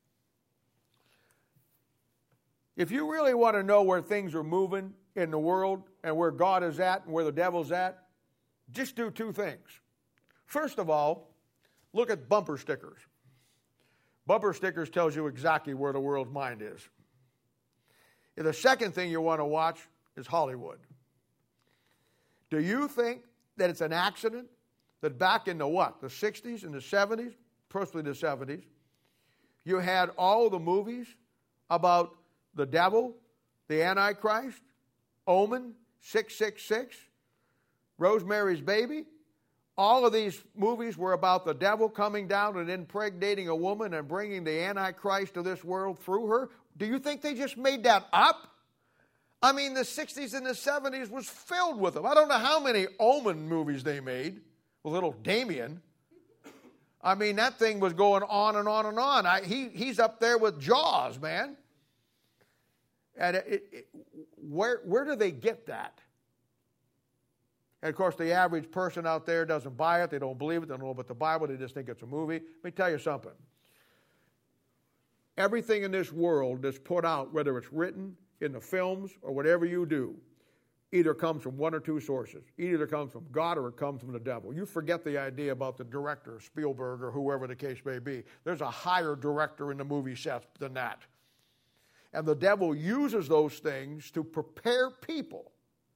If you really want to know where things are moving in the world and where God is at and where the devil's at, just do two things. First of all, look at bumper stickers. Bumper stickers tells you exactly where the world's mind is. And the second thing you want to watch is Hollywood. Do you think that it's an accident that back in the what? The sixties and the seventies, personally the seventies, you had all the movies about the devil, the Antichrist, Omen, six six six, Rosemary's Baby. All of these movies were about the devil coming down and impregnating a woman and bringing the Antichrist to this world through her. Do you think they just made that up? I mean, the sixties and the seventies was filled with them. I don't know how many Omen movies they made with little Damien. I mean, that thing was going on and on and on. I, he, he's up there with Jaws, man. And it, it, it, where, where do they get that? And, of course, the average person out there doesn't buy it. They don't believe it. They don't know about the Bible. They just think it's a movie. Let me tell you something. Everything in this world that's put out, whether it's written in the films or whatever you do, either comes from one or two sources. Either it comes from God or it comes from the devil. You forget the idea about the director, Spielberg, or whoever the case may be. There's a higher director in the movie set than that. And the devil uses those things to prepare people,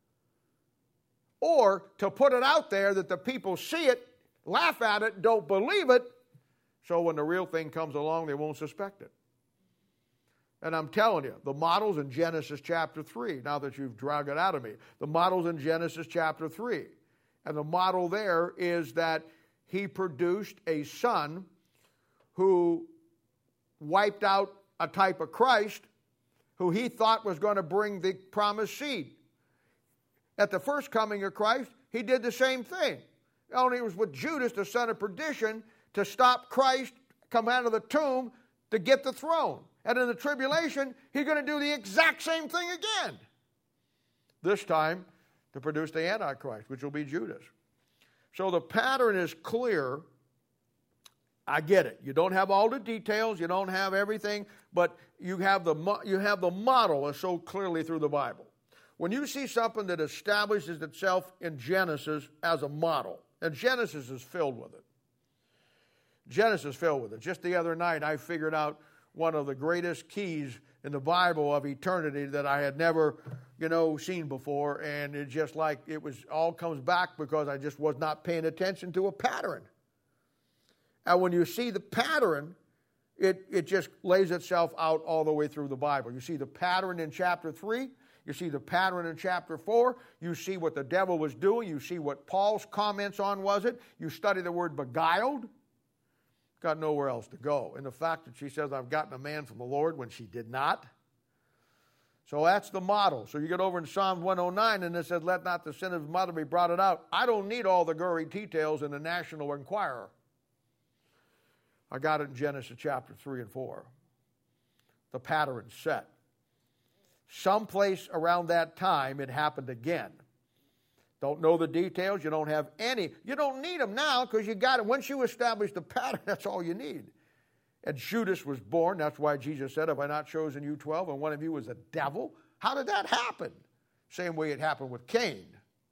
or to put it out there that the people see it, laugh at it, don't believe it, so when the real thing comes along, they won't suspect it. And I'm telling you, the model's in Genesis chapter three, now that you've dragged it out of me. The model's in Genesis chapter three. And the model there is that he produced a son who wiped out a type of Christ who he thought was going to bring the promised seed. At the first coming of Christ, he did the same thing. Only it was with Judas, the son of perdition, to stop Christ come out of the tomb to get the throne. And in the tribulation, he's going to do the exact same thing again. This time, to produce the Antichrist, which will be Judas. So the pattern is clear. I get it. You don't have all the details. You don't have everything. But you have the, you have the model so clearly through the Bible. When you see something that establishes itself in Genesis as a model, and Genesis is filled with it. Genesis is filled with it. Just the other night, I figured out one of the greatest keys in the Bible of eternity that I had never, you know, seen before, and it just like it was all comes back because I just was not paying attention to a pattern. And when you see the pattern, it, it just lays itself out all the way through the Bible. You see the pattern in chapter three. You see the pattern in chapter four. You see what the devil was doing. You see what Paul's comments on was it. You study the word beguiled. Got nowhere else to go. And the fact that she says, I've gotten a man from the Lord when she did not. So that's the model. So you get over in Psalm one oh nine and it says, let not the sin of his mother be blotted out. I don't need all the gory details in the National Enquirer. I got it in Genesis chapter three and four. The pattern's set. Someplace around that time, it happened again. Don't know the details. You don't have any. You don't need them now because you got it. Once you establish the pattern, that's all you need. And Judas was born. That's why Jesus said, have I not chosen you twelve, and one of you was a devil? How did that happen? Same way it happened with Cain.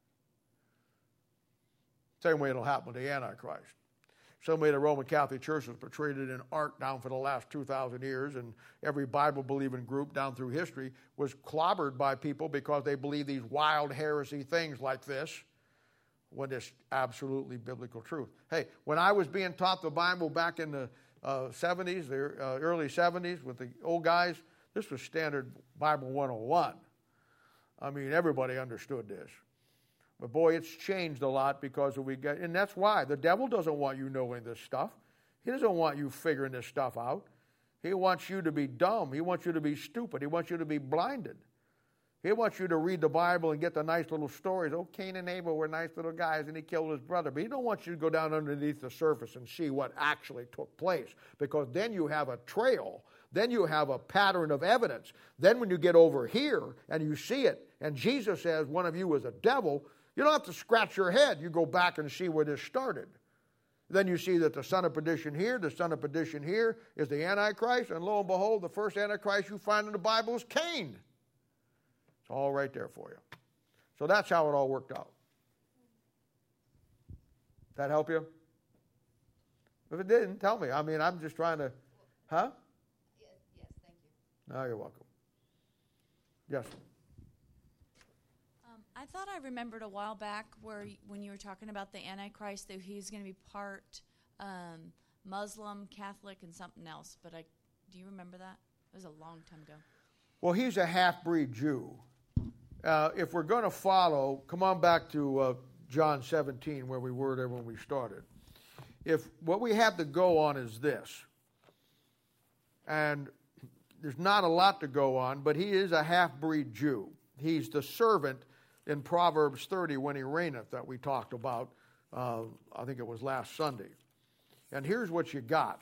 Same way it'll happen with the Antichrist. Some way the Roman Catholic Church has portrayed it in art down for the last two thousand years, and every Bible-believing group down through history was clobbered by people because they believe these wild heresy things like this when it's absolutely biblical truth. Hey, when I was being taught the Bible back in the uh, seventies, the uh, early seventies with the old guys, this was standard Bible one oh one. I mean, everybody understood this. But boy, it's changed a lot because we get, and that's why the devil doesn't want you knowing this stuff. He doesn't want you figuring this stuff out. He wants you to be dumb. He wants you to be stupid. He wants you to be blinded. He wants you to read the Bible and get the nice little stories. Oh, Cain and Abel were nice little guys, and he killed his brother. But he don't want you to go down underneath the surface and see what actually took place, because then you have a trail. Then you have a pattern of evidence. Then when you get over here and you see it, and Jesus says one of you was a devil, you don't have to scratch your head. You go back and see where this started. Then you see that the son of perdition here, the son of perdition here is the Antichrist, and lo and behold, the first Antichrist you find in the Bible is Cain. It's all right there for you. So that's how it all worked out. That help you? If it didn't, tell me. I mean, I'm just trying to, huh? Yes, yes, thank you. No, you're welcome. Yes. Um, I I thought I remembered a while back where y- when you were talking about the Antichrist, that he's going to be part um, Muslim, Catholic, and something else. But I, do you remember that? It was a long time ago. Well, he's a half-breed Jew. Uh, if we're going to follow, come on back to uh, John seventeen, where we were there when we started. If what we have to go on is this, and there's not a lot to go on, but he is a half-breed Jew. He's the servant in Proverbs thirty when he reigneth that we talked about, uh, I think it was last Sunday. And here's what you got.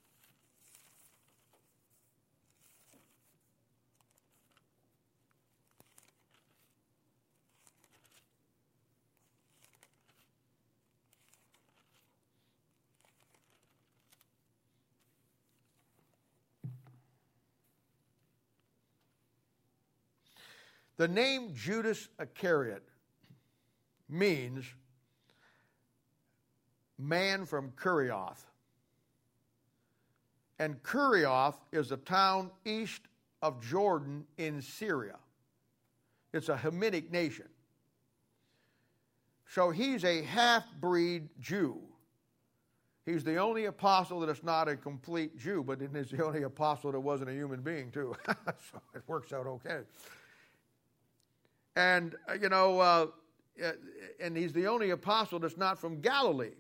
The name Judas Iscariot means man from Kurioth. And Kurioth is a town east of Jordan in Syria. It's a Hamitic nation. So he's a half-breed Jew. He's the only apostle that is not a complete Jew, but he's the only apostle that wasn't a human being, too. So it works out okay. And, uh, you know, uh, and he's the only apostle that's not from Galilee.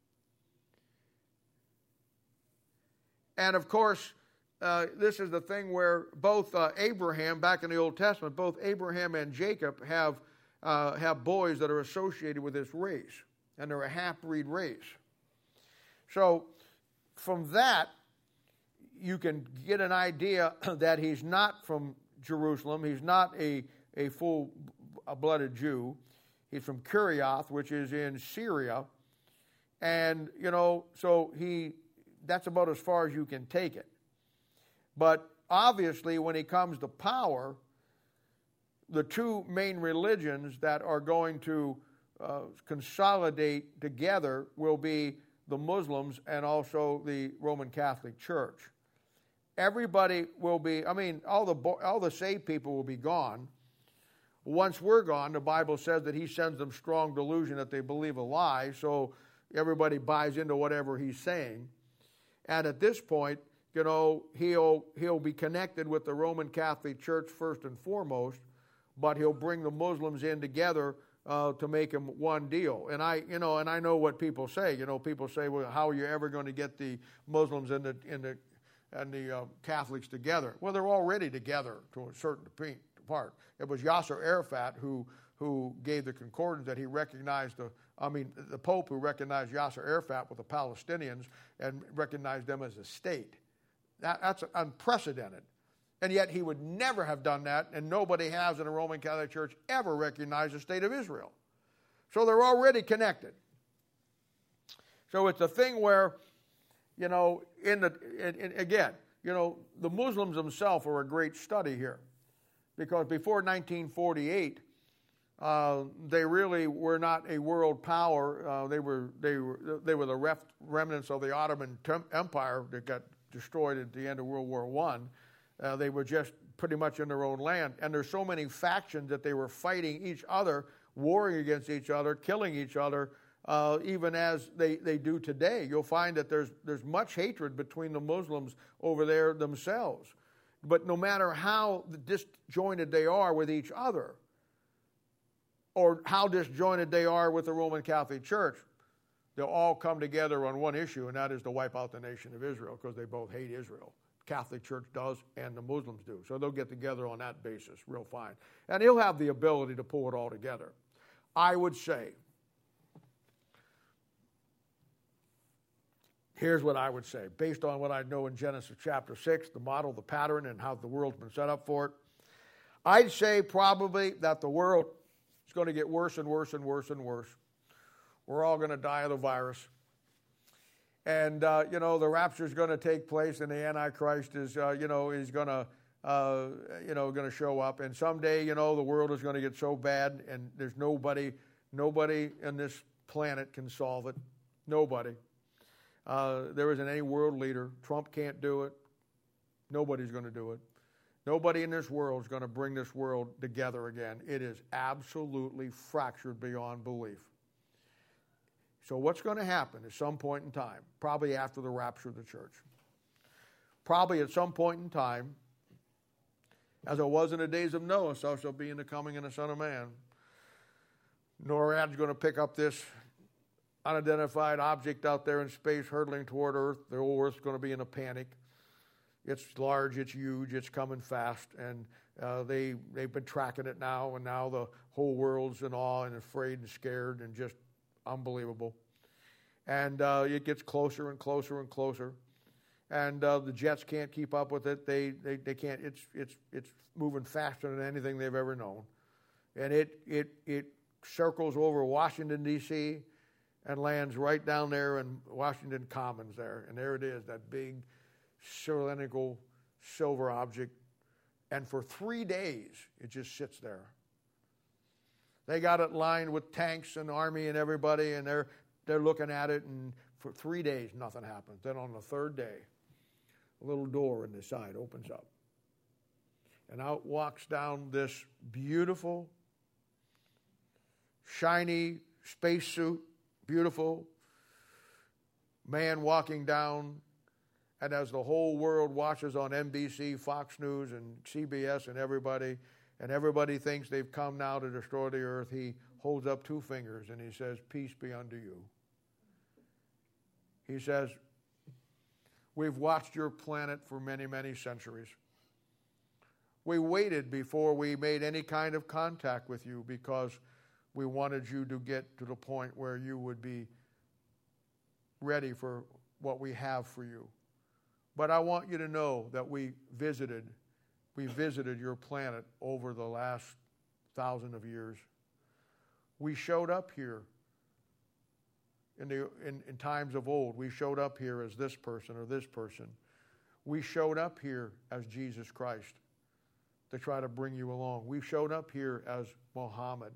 And, of course, uh, this is the thing where both uh, Abraham, back in the Old Testament, both Abraham and Jacob have, uh, have boys that are associated with this race. And they're a half-breed race. So, from that, you can get an idea that he's not from Jerusalem. He's not a a full-blooded Jew. He's from Kurioth, which is in Syria. And, you know, so he, that's about as far as you can take it. But obviously, when he comes to power, the two main religions that are going to uh, consolidate together will be the Muslims and also the Roman Catholic Church. Everybody will be, I mean, all the all the saved people will be gone. Once we're gone, the Bible says that he sends them strong delusion that they believe a lie, so everybody buys into whatever he's saying. And at this point, you know, he'll he'll be connected with the Roman Catholic Church first and foremost, but he'll bring the Muslims in together uh, to make them one deal. And I, you know, and I know what people say. You know, people say, "Well, how are you ever going to get the Muslims and the in the and the uh, Catholics together?" Well, they're already together to a certain point. Part. It was Yasser Arafat who who gave the concordance that he recognized the I mean the Pope who recognized Yasser Arafat with the Palestinians and recognized them as a state. That, that's unprecedented, and yet he would never have done that, and nobody has in the Roman Catholic Church ever recognized the state of Israel. So they're already connected. So it's a thing where, you know, in the in, in, again, you know, the Muslims themselves are a great study here. Because before nineteen forty-eight, uh, they really were not a world power. Uh, they were they were they were the ref, remnants of the Ottoman tem- Empire that got destroyed at the end of World War One. Uh, they were just pretty much in their own land, and there's so many factions that they were fighting each other, warring against each other, killing each other, uh, even as they, they do today. You'll find that there's there's much hatred between the Muslims over there themselves. But no matter how disjointed they are with each other, or how disjointed they are with the Roman Catholic Church, they'll all come together on one issue, and that is to wipe out the nation of Israel, because they both hate Israel. Catholic Church does, and the Muslims do. So they'll get together on that basis real fine. And he'll have the ability to pull it all together. I would say, here's what I would say, based on what I know in Genesis chapter six, the model, the pattern, and how the world's been set up for it. I'd say probably that the world is going to get worse and worse and worse and worse. We're all going to die of the virus. And, uh, you know, the rapture is going to take place, and the Antichrist is, uh, you know, is going to, uh, you know, going to show up. And someday, you know, the world is going to get so bad, and there's nobody, nobody on this planet can solve it. Nobody. Uh, there isn't any world leader. Trump can't do it. Nobody's going to do it. Nobody in this world is going to bring this world together again. It is absolutely fractured beyond belief. So what's going to happen at some point in time, probably after the rapture of the church, probably at some point in time, as it was in the days of Noah, so shall be in the coming of the Son of Man. NORAD's going to pick up this unidentified object out there in space hurtling toward Earth. The whole Earth's going to be in a panic. It's large, it's huge, it's coming fast, and uh, they, they've been tracking it now, and now the whole world's in awe and afraid and scared and just unbelievable. And uh, it gets closer and closer and closer, and uh, the jets can't keep up with it. They, they, they can't. It's, it's, it's moving faster than anything they've ever known. And it, it, it circles over Washington, D C, and lands right down there in Washington Commons there. And there it is, that big cylindrical silver object, and for three days it just sits there. They got it lined with tanks and army and everybody, and they're they're looking at it, and for three days nothing happens. Then on the third day, a little door in the side opens up, and out walks down this beautiful, shiny spacesuit, beautiful man walking down. And as the whole world watches on N B C, Fox News, and C B S, and everybody, and everybody thinks they've come now to destroy the earth, he holds up two fingers and he says, "Peace be unto you." He says, "We've watched your planet for many, many centuries. We waited before we made any kind of contact with you because we wanted you to get to the point where you would be ready for what we have for you. But I want you to know that we visited, we visited your planet over the last thousand of years. We showed up here in, the, in, in times of old. We showed up here as this person or this person. We showed up here as Jesus Christ to try to bring you along. We showed up here as Muhammad.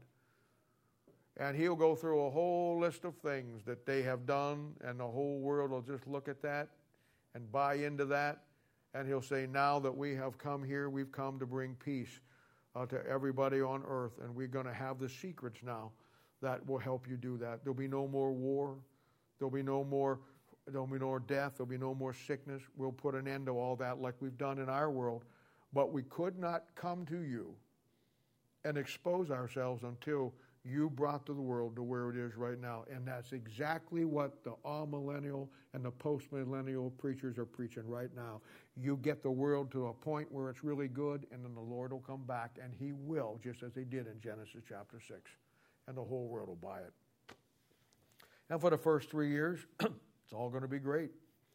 And he'll go through a whole list of things that they have done, and the whole world will just look at that and buy into that. And he'll say, now that we have come here, we've come to bring peace uh, to everybody on earth, and we're going to have the secrets now that will help you do that. There'll be no more war. There'll be no more, there'll be no more death. There'll be no more sickness. We'll put an end to all that like we've done in our world. But we could not come to you and expose ourselves until you brought to the world to where it is right now. And that's exactly what the all-millennial and the post-millennial preachers are preaching right now. You get the world to a point where it's really good, and then the Lord will come back, and he will, just as he did in Genesis chapter six. And the whole world will buy it. And for the first three years, it's all going to be great.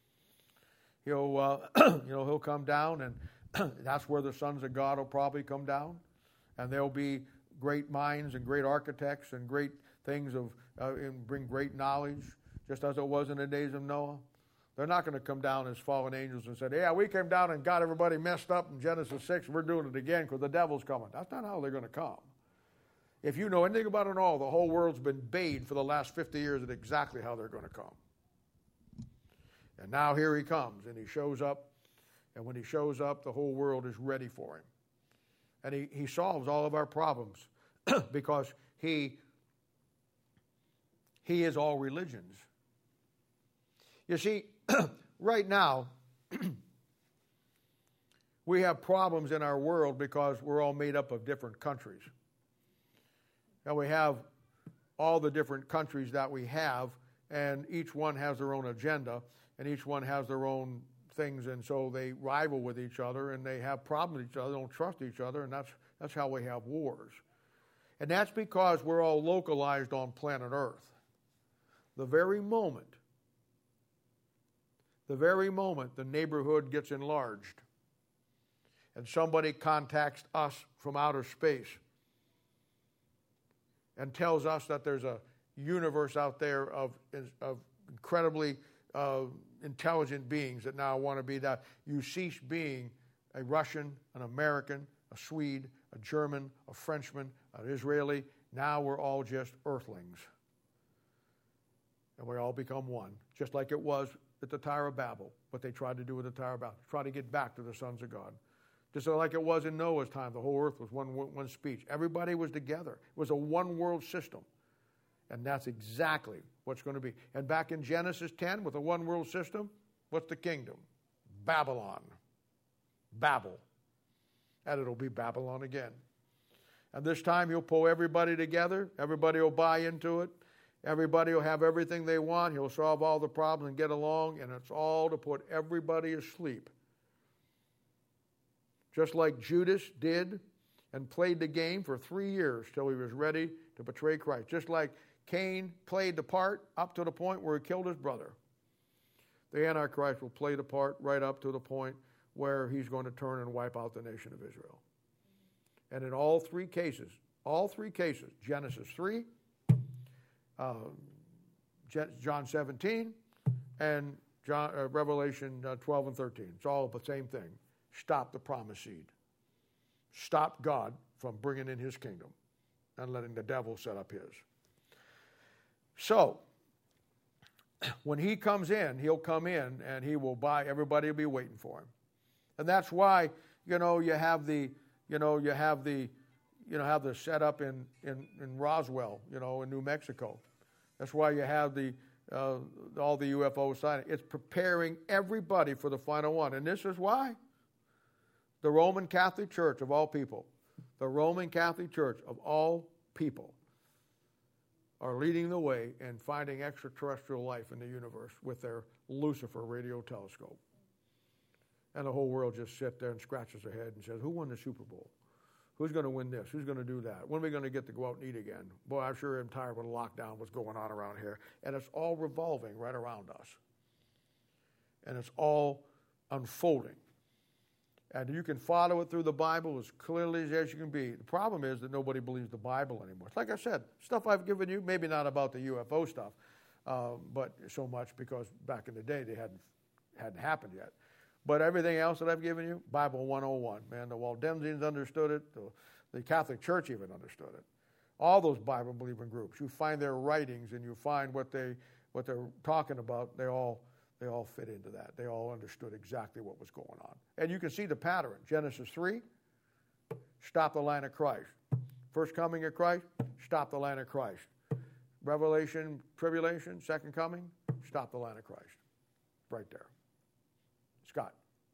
He'll, uh, you know, he'll come down, and that's where the sons of God will probably come down, and there'll be great minds and great architects and great things of uh, and bring great knowledge, just as it was in the days of Noah. They're not going to come down as fallen angels and say, yeah, we came down and got everybody messed up in Genesis six. We're doing it again because the devil's coming. That's not how they're going to come. If you know anything about it all, the whole world's been baited for the last fifty years at exactly how they're going to come. And now here he comes, and he shows up. And when he shows up, the whole world is ready for him. And he, he solves all of our problems because he, he is all religions. You see, right now, we have problems in our world because we're all made up of different countries. And we have all the different countries that we have, and each one has their own agenda, and each one has their own things, and so they rival with each other, and they have problems with each other, don't trust each other, and that's that's how we have wars. And that's because we're all localized on planet Earth. The very moment, the very moment the neighborhood gets enlarged, and somebody contacts us from outer space and tells us that there's a universe out there of, of incredibly uh, intelligent beings that now want to be that, you cease being a Russian, an American, a Swede, a German, a Frenchman, an Israeli. Now we're all just earthlings. And we all become one, just like it was at the Tower of Babel, what they tried to do with the Tower of Babel, try to get back to the sons of God. Just like it was in Noah's time. The whole earth was one, one speech. Everybody was together. It was a one-world system. And that's exactly what's going to be. And back in Genesis ten, with a one-world system, what's the kingdom? Babylon. Babel. And it'll be Babylon again. And this time he'll pull everybody together. Everybody will buy into it. Everybody will have everything they want. He'll solve all the problems and get along. And it's all to put everybody asleep. Just like Judas did and played the game for three years till he was ready to betray Christ. Just like Cain played the part up to the point where he killed his brother. The Antichrist will play the part right up to the point where he's going to turn and wipe out the nation of Israel. And in all three cases, all three cases, Genesis three, uh, John seventeen, and John, uh, Revelation uh, twelve and thirteen. It's all the same thing. Stop the promised seed. Stop God from bringing in his kingdom and letting the devil set up his. So, when he comes in, he'll come in and he will buy, everybody will be waiting for him. And that's why, you know, you have the, you know, you have the, you know, have the setup in, in, in Roswell, you know, in New Mexico. That's why you have the, uh, all the U F O sightings. It's preparing everybody for the final one. And this is why the Roman Catholic Church of all people, the Roman Catholic Church of all people are leading the way in finding extraterrestrial life in the universe with their Lucifer radio telescope. And the whole world just sits there and scratches their head and says, who won the Super Bowl? Who's going to win this? Who's going to do that? When are we going to get to go out and eat again? Boy, I'm sure I'm tired of the lockdown, what's going on around here. And it's all revolving right around us. And it's all unfolding. And you can follow it through the Bible as clearly as you can be. The problem is that nobody believes the Bible anymore. Like I said, stuff I've given you, maybe not about the U F O stuff, uh, but so much because back in the day they hadn't hadn't happened yet. But everything else that I've given you, Bible one oh one. Man, the Waldensians understood it. The, the Catholic Church even understood it. All those Bible-believing groups, you find their writings and you find what, they, what they're talking about, they all... They all fit into that. They all understood exactly what was going on. And you can see the pattern. Genesis three, stop the line of Christ. First coming of Christ, stop the line of Christ. Revelation, tribulation, second coming, stop the line of Christ. Right there. Scott.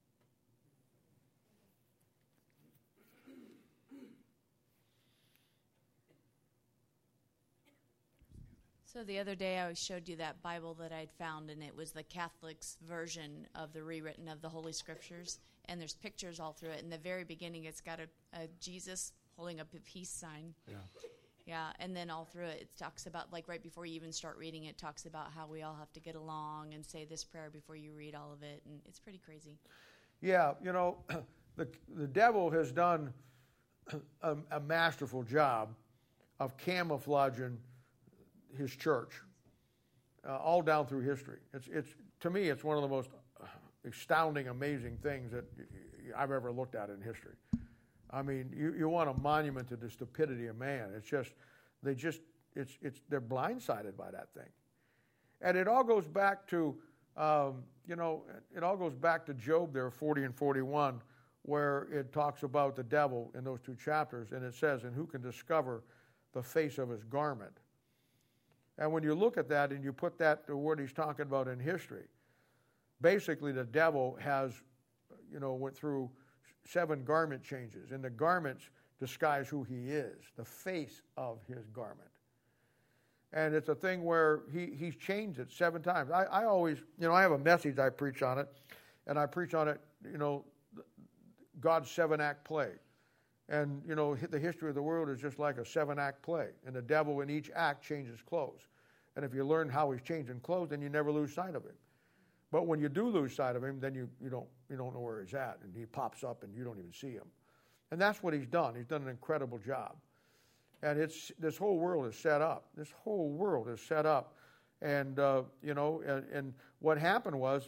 So the other day I showed you that Bible that I'd found, and it was the Catholic's version of the rewritten of the Holy Scriptures, and there's pictures all through it. In the very beginning, it's got a, a Jesus holding up a peace sign. Yeah. Yeah, and then all through it, it talks about, like right before you even start reading it, it talks about how we all have to get along and say this prayer before you read all of it, and it's pretty crazy. Yeah, you know, the the devil has done a, a masterful job of camouflaging his church, uh, all down through history. It's, it's to me, it's one of the most astounding, amazing things that I've ever looked at in history. I mean, you, you want a monument to the stupidity of man. It's just, they just, it's, it's, they're blindsided by that thing. And it all goes back to, um, you know, it all goes back to Job there, forty and forty-one, where it talks about the devil in those two chapters, and it says, and who can discover the face of his garment? And when you look at that and you put that to what he's talking about in history, basically the devil has, you know, went through seven garment changes, and the garments disguise who he is, the face of his garment. And it's a thing where he, he's changed it seven times. I, I always, you know, I have a message I preach on it, and I preach on it, you know, God's seven-act play. And, you know, the history of the world is just like a seven-act play. And the devil in each act changes clothes. And if you learn how he's changing clothes, then you never lose sight of him. But when you do lose sight of him, then you, you don't you don't know where he's at. And he pops up and you don't even see him. And that's what he's done. He's done an incredible job. And it's this whole world is set up. This whole world is set up. And, uh, you know, and, and what happened was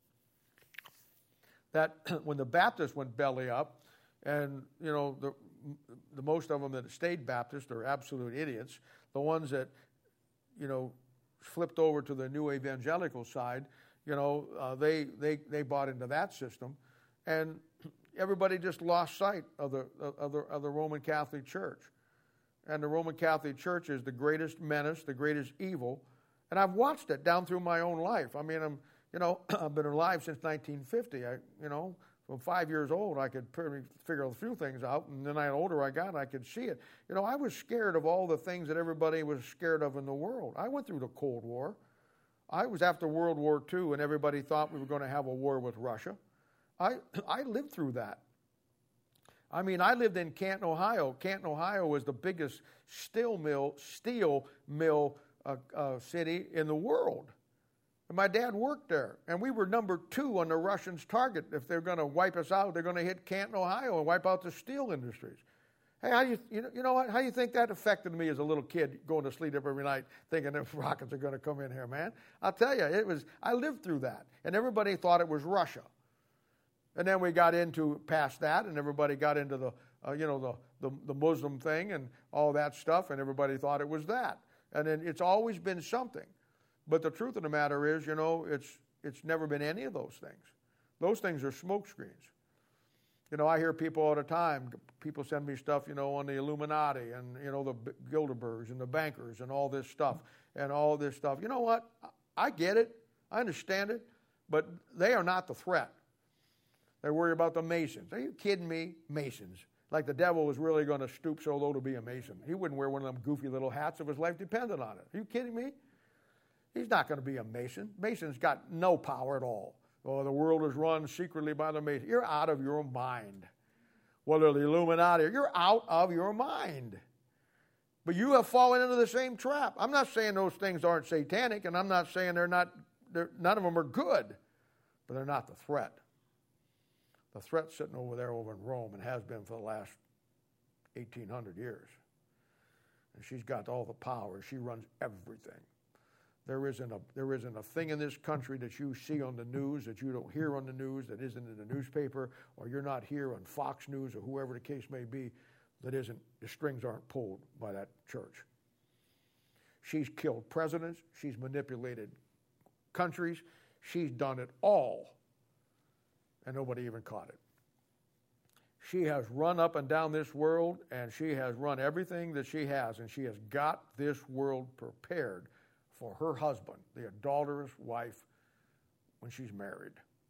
that when the Baptists went belly up, and, you know, the, the most of them that stayed Baptist are absolute idiots. The ones that, you know, flipped over to the new evangelical side, you know, uh, they, they, they bought into that system. And, everybody just lost sight of the, of the, of the Roman Catholic Church. And the Roman Catholic Church is the greatest menace, the greatest evil. And I've watched it down through my own life. I mean, I'm, you know, I've been alive since nineteen fifty. I, you know, from five years old, I could pretty figure a few things out. And then the older I got, I could see it. You know, I was scared of all the things that everybody was scared of in the world. I went through the Cold War. I was after World War Two, and everybody thought we were going to have a war with Russia. I I lived through that. I mean, I lived in Canton, Ohio. Canton, Ohio was the biggest steel mill, steel mill uh, uh, city in the world. And my dad worked there, and we were number two on the Russians' target. If they're going to wipe us out, they're going to hit Canton, Ohio, and wipe out the steel industries. Hey, how do you, you know, you know what? How do you think that affected me as a little kid going to sleep every night thinking that rockets are going to come in here, man? I'll tell you, it was. I lived through that, and everybody thought it was Russia. And then we got into past that, and everybody got into the, uh, you know, the, the the Muslim thing and all that stuff, and everybody thought it was that. And then it's always been something. But the truth of the matter is, you know, it's it's never been any of those things. Those things are smoke screens. You know, I hear people all the time, people send me stuff, you know, on the Illuminati and, you know, the Bilderbergs and the bankers and all this stuff and all this stuff. You know what? I get it. I understand it. But they are not the threat. They worry about the Masons. Are you kidding me? Masons. Like the devil was really going to stoop so low to be a Mason. He wouldn't wear one of them goofy little hats if his life depended on it. Are you kidding me? He's not going to be a Mason. Mason's got no power at all. Oh, the world is run secretly by the Masons. You're out of your mind. Whether the Illuminati, you're out of your mind. But you have fallen into the same trap. I'm not saying those things aren't satanic, and I'm not saying they're not. They're, none of them are good, but they're not the threat. The threat's sitting over there over in Rome and has been for the last eighteen hundred years. And she's got all the power. She runs everything. There isn't a there isn't a thing in this country that you see on the news that you don't hear on the news, that isn't in the newspaper, or you're not here on Fox News or whoever the case may be, that isn't, the strings aren't pulled by that church. She's killed presidents. She's manipulated countries. She's done it all. And nobody even caught it. She has run up and down this world, and she has run everything that she has, and she has got this world prepared for her husband, the adulterous wife, when she's married.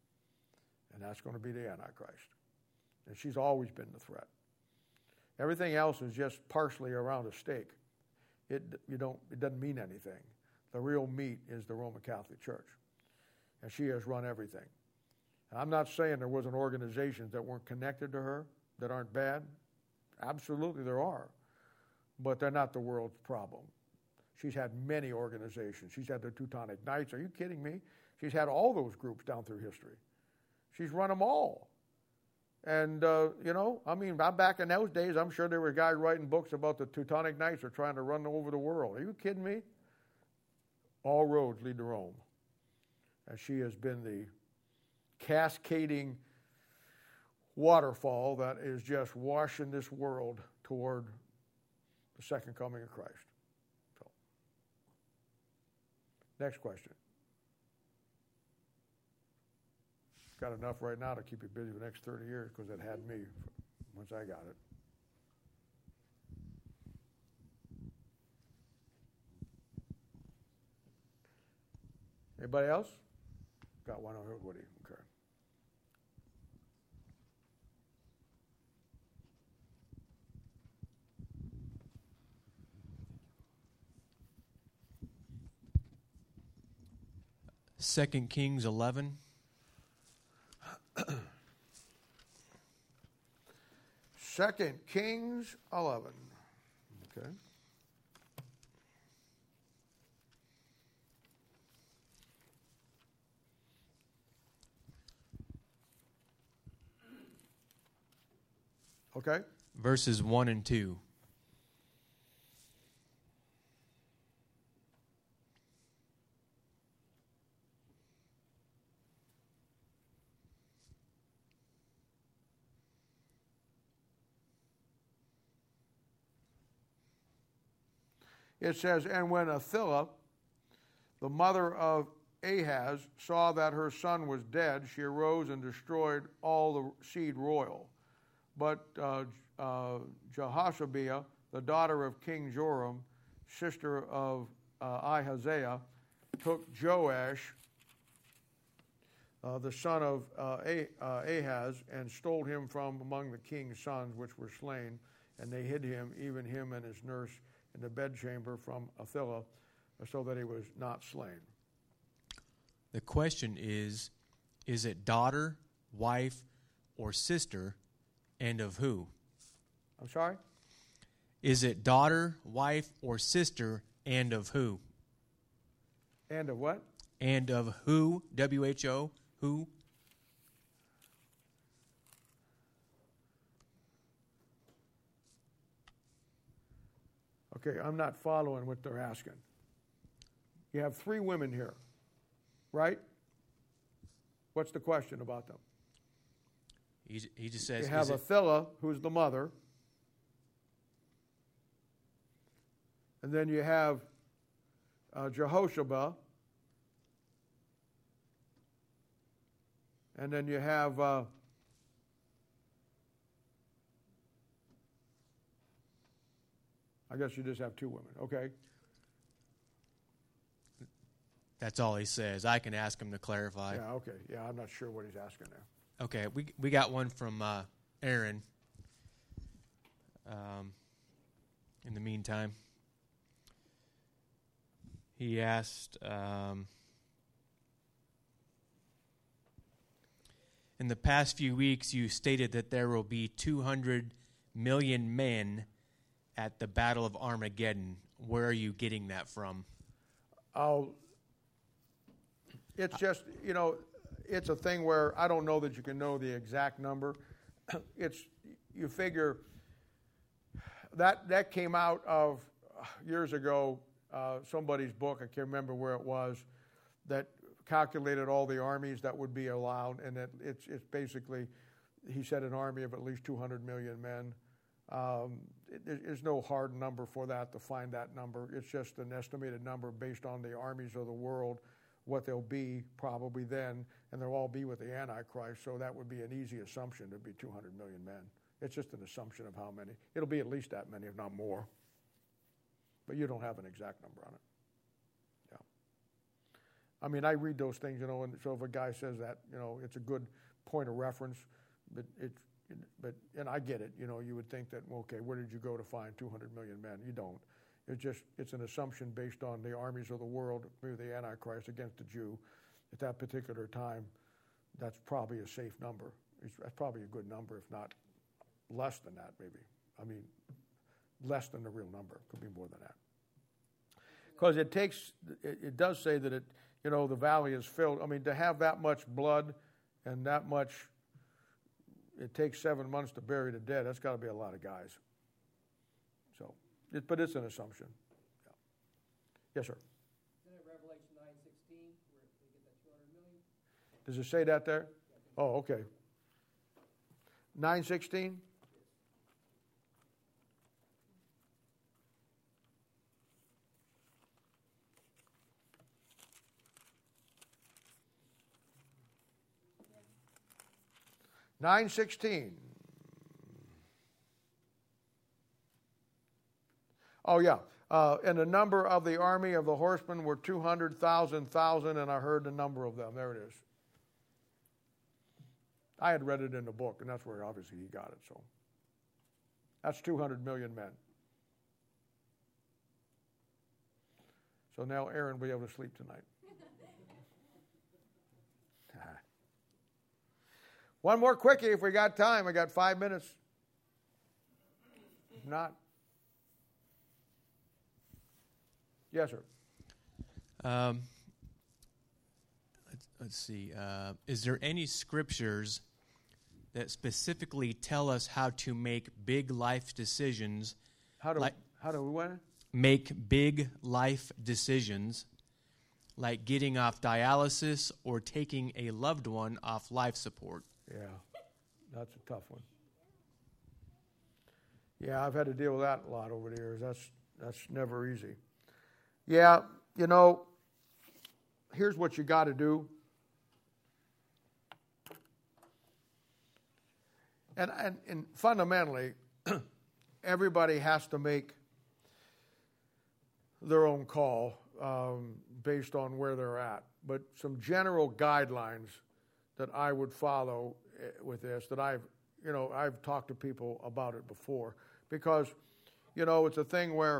And that's going to be the Antichrist. And she's always been the threat. Everything else is just partially around a stake. It, you don't, it doesn't mean anything. The real meat is the Roman Catholic Church. And she has run everything. I'm not saying there wasn't organizations that weren't connected to her that aren't bad. Absolutely there are. But they're not the world's problem. She's had many organizations. She's had the Teutonic Knights. Are you kidding me? She's had all those groups down through history. She's run them all. And, uh, you know, I mean, back in those days, I'm sure there were guys writing books about the Teutonic Knights are trying to run over the world. Are you kidding me? All roads lead to Rome. And she has been the cascading waterfall that is just washing this world toward the second coming of Christ. So, next question. Got enough right now to keep you busy for the next thirty years because it had me once I got it. Anybody else? Got one over here, Woody. Okay. Second Kings eleven. Second Kings eleven. Okay. Okay. Verses one and two. It says, and when Athaliah, the mother of Ahaz saw that her son was dead, she arose and destroyed all the seed royal. But uh, uh, Jehoshabeah, the daughter of King Joram, sister of uh, Ahaziah, took Joash, uh, the son of uh, Ahaz, and stole him from among the king's sons which were slain, and they hid him, even him and his nurse, in the bedchamber from Athaliah, so that he was not slain. The question is, is it daughter, wife, or sister, and of who? I'm sorry? Is it daughter, wife, or sister, and of who? And of what? And of who? W H O, who? Okay, I'm not following what they're asking. You have three women here, right? What's the question about them? He, he just says... You have Athaliah, who's the mother. And then you have uh, Jehoshabeah. And then you have... Uh, I guess you just have two women, okay? That's all he says. I can ask him to clarify. Yeah, okay. Yeah, I'm not sure what he's asking there. Okay, we we got one from uh, Aaron. Um, in the meantime, he asked, um, in the past few weeks, you stated that there will be two hundred million men at the Battle of Armageddon. Where are you getting that from? I'll, it's just, you know, it's a thing where I don't know that you can know the exact number. It's, you figure that that came out of years ago, uh, somebody's book, I can't remember where it was, that calculated all the armies that would be allowed, and it, it's it's basically, he said an army of at least two hundred million men. Um, it, there's no hard number for that to find that number. It's just an estimated number based on the armies of the world, what they'll be probably then, and they'll all be with the Antichrist, so that would be an easy assumption to be two hundred million men. It's just an assumption of how many. It'll be at least that many, if not more. But you don't have an exact number on it. Yeah. I mean, I read those things, you know, and so if a guy says that, you know, it's a good point of reference, but it's, but, and I get it, you know, you would think that, well, okay, where did you go to find two hundred million men? You don't. It's just, it's an assumption based on the armies of the world, maybe the Antichrist against the Jew. At that particular time, that's probably a safe number. It's, that's probably a good number, if not less than that, maybe. I mean, less than the real number. Could be more than that. Because it takes, it, it does say that it, you know, the valley is filled. I mean, to have that much blood and that much, it takes seven months to bury the dead. That's got to be a lot of guys. So, it, but it's an assumption. Yeah. Yes, sir. Isn't it Revelation nine sixteen where they get that two hundred million? Does it say that there? Oh, okay. nine sixteen? nine sixteen. Oh, yeah. Uh, and the number of the army of the horsemen were two hundred thousand, thousand, and I heard the number of them. There it is. I had read it in the book, and that's where obviously he got it. So that's two hundred million men. So now Aaron will be able to sleep tonight. One more quickie if we got time. I got five minutes. If not. Yes, sir. Um, let's, let's see. Uh, is there any scriptures that specifically tell us how to make big life decisions? How do like, how do we win? Make big life decisions, like getting off dialysis or taking a loved one off life support? Yeah, that's a tough one. Yeah, I've had to deal with that a lot over the years. That's that's never easy. Yeah, you know, here's what you got to do. And, and, and fundamentally, everybody has to make their own call um, based on where they're at. But some general guidelines that I would follow with this, that I've, you know, I've talked to people about it before, because, you know, it's a thing where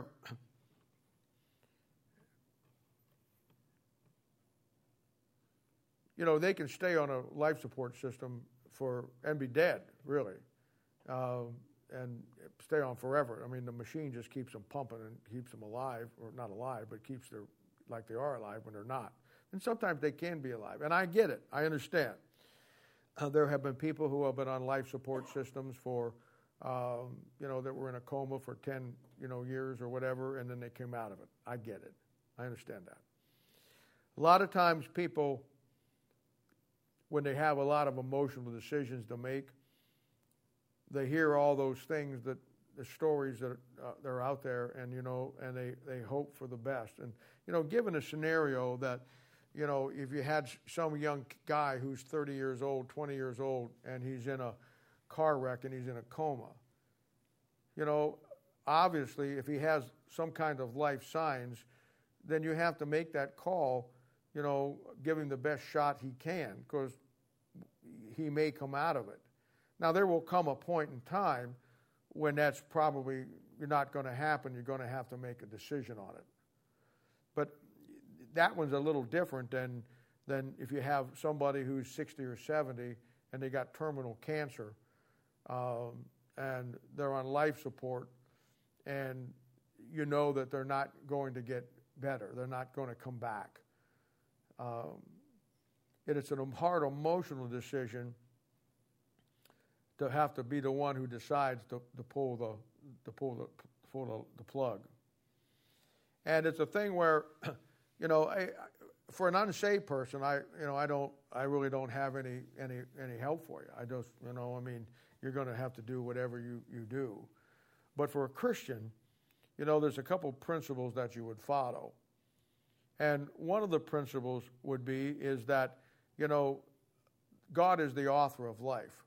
you know, they can stay on a life support system for and be dead, really, uh, and stay on forever. I mean, the machine just keeps them pumping and keeps them alive, or not alive, but keeps them like they are alive when they're not. And sometimes they can be alive, and I get it. I understand. Uh, there have been people who have been on life support systems for, um, you know, that were in a coma for ten, you know, years or whatever, and then they came out of it. I get it. I understand that. A lot of times people, when they have a lot of emotional decisions to make, they hear all those things, that the stories that uh, that are out there, and you know, and they, they hope for the best. And you know, given a scenario that, you know, if you had some young guy who's thirty years old, twenty years old, and he's in a car wreck and he's in a coma, you know, obviously if he has some kind of life signs, then you have to make that call, you know, give him the best shot he can, because he may come out of it. Now, there will come a point in time when that's probably not going to happen. You're going to have to make a decision on it. But that one's a little different than, than if you have somebody who's sixty or seventy and they got terminal cancer, um, and they're on life support, and you know that they're not going to get better. They're not going to come back. Um, and it's a hard emotional decision to have to be the one who decides to, to pull the to pull the pull the, the plug. And it's a thing where, you know, I, for an unsaved person, I you know I don't I really don't have any any any help for you. I just you know I mean you're going to have to do whatever you you do. But for a Christian, you know, there's a couple principles that you would follow. And one of the principles would be is that, you know, God is the author of life.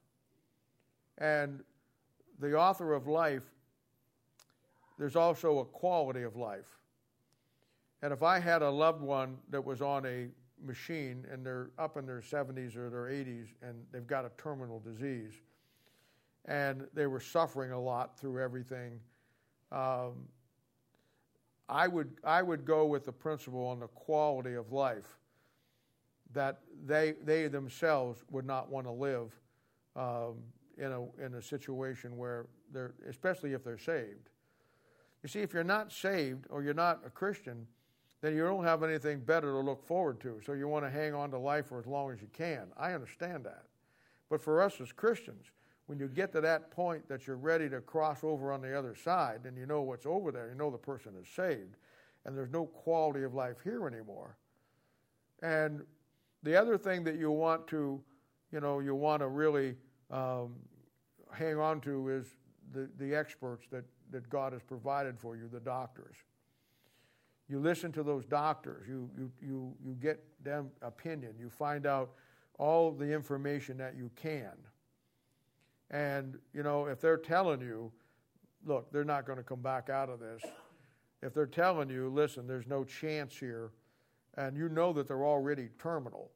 And the author of life, there's also a quality of life. And if I had a loved one that was on a machine and they're up in their seventies or their eighties and they've got a terminal disease and they were suffering a lot through everything, um, I would I would go with the principle on the quality of life, that they they themselves would not want to live um, in a in a situation where they're, especially if they're saved. You see, if you're not saved or you're not a Christian, then you don't have anything better to look forward to. So you want to hang on to life for as long as you can. I understand that. But for us as Christians, when you get to that point that you're ready to cross over on the other side, and you know what's over there, you know the person is saved, and there's no quality of life here anymore. And the other thing that you want to, you know, you want to really um, hang on to is the, the experts that, that God has provided for you, the doctors. You listen to those doctors. You, you, you, you get them opinion. You find out all the information that you can. And, you know, if they're telling you, look, they're not going to come back out of this. If they're telling you, listen, there's no chance here, and you know that they're already terminal,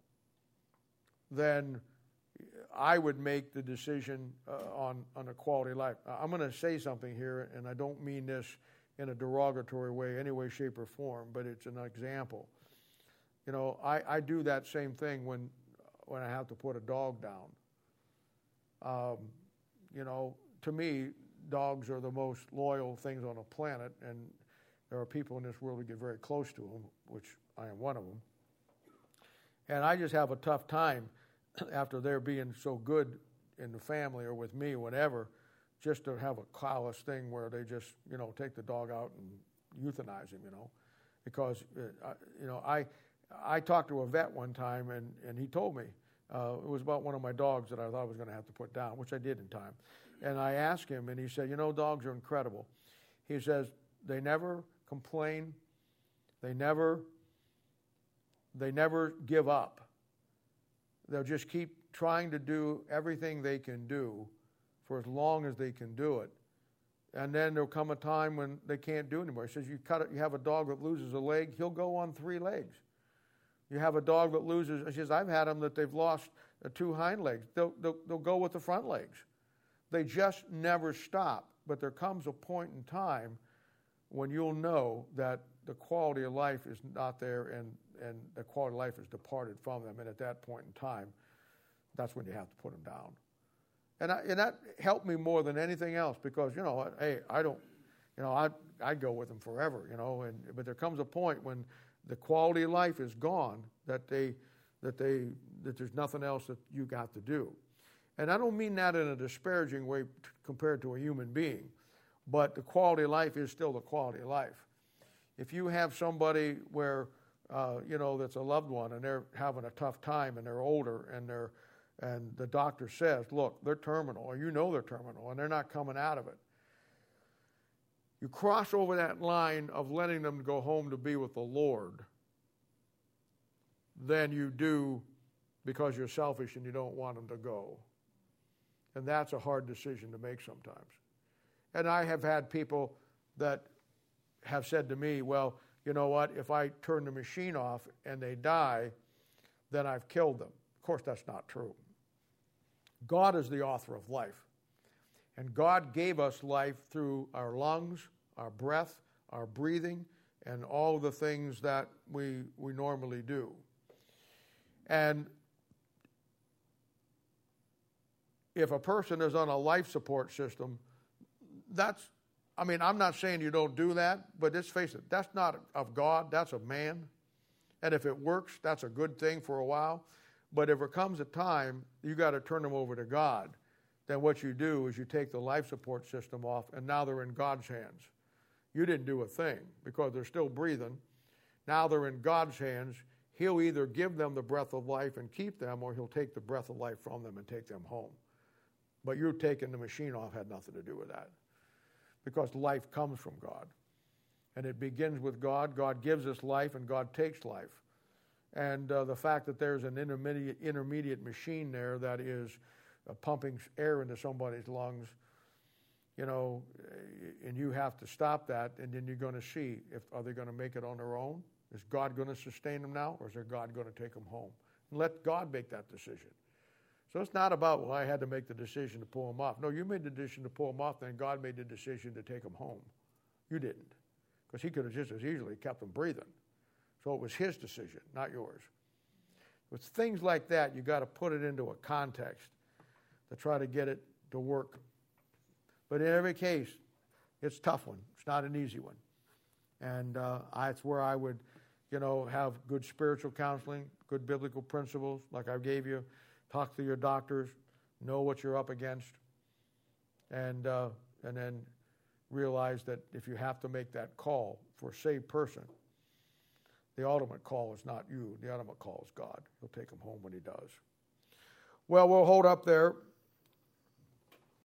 then I would make the decision uh, on, on a quality of life. I'm going to say something here, and I don't mean this in a derogatory way, any way, shape, or form, but it's an example. You know, I, I do that same thing when when I have to put a dog down. Um, you know, to me, dogs are the most loyal things on the planet, and there are people in this world who get very close to them, which I am one of them. And I just have a tough time after they're being so good in the family or with me, whatever, just to have a callous thing where they just, you know, take the dog out and euthanize him, you know. Because, uh, you know, I I talked to a vet one time, and, and he told me, uh, it was about one of my dogs that I thought I was going to have to put down, which I did in time. And I asked him, and he said, you know, dogs are incredible. He says, they never complain. They never they never give up. They'll just keep trying to do everything they can do for as long as they can do it. And then there'll come a time when they can't do it anymore. He says, you cut it, you have a dog that loses a leg, he'll go on three legs. You have a dog that loses, he says, I've had them that they've lost uh, two hind legs. They'll, they'll, they'll go with the front legs. They just never stop. But there comes a point in time when you'll know that the quality of life is not there and, and the quality of life has departed from them. And at that point in time, that's when you have to put them down. And, I, and that helped me more than anything else because, you know, hey, I don't, you know, I I go with them forever, you know. And but there comes a point when the quality of life is gone that they that they that there's nothing else that you got to do. And I don't mean that in a disparaging way compared to a human being, but the quality of life is still the quality of life. If you have somebody where uh, you know that's a loved one and they're having a tough time and they're older and they're and the doctor says, look, they're terminal, or you know they're terminal, and they're not coming out of it. You cross over that line of letting them go home to be with the Lord than you do because you're selfish and you don't want them to go. And that's a hard decision to make sometimes. And I have had people that have said to me, well, you know what, if I turn the machine off and they die, then I've killed them. Of course, that's not true. God is the author of life. And God gave us life through our lungs, our breath, our breathing, and all the things that we we normally do. And if a person is on a life support system, that's, I mean, I'm not saying you don't do that, but let's face it, that's not of God, that's of man. And if it works, that's a good thing for a while. But if it comes a time you got to turn them over to God, then what you do is you take the life support system off, and now they're in God's hands. You didn't do a thing because they're still breathing. Now they're in God's hands. He'll either give them the breath of life and keep them, or he'll take the breath of life from them and take them home. But you taking the machine off had nothing to do with that, because life comes from God. And it begins with God. God gives us life, and God takes life. And uh, the fact that there's an intermediate, intermediate machine there that is uh, pumping air into somebody's lungs, you know, and you have to stop that, and then you're going to see, if are they going to make it on their own? Is God going to sustain them now, or is there God going to take them home? And let God make that decision. So it's not about, well, I had to make the decision to pull them off. No, you made the decision to pull them off, then God made the decision to take them home. You didn't, because he could have just as easily kept them breathing. So it was his decision, not yours. With things like that, you got to put it into a context to try to get it to work. But in every case, it's a tough one. It's not an easy one. And uh, that's where I would, you know, have good spiritual counseling, good biblical principles, like I gave you. Talk to your doctors, know what you're up against, and uh, and then realize that if you have to make that call for a saved person, the ultimate call is not you. The ultimate call is God. He'll take him home when he does. Well, we'll hold up there.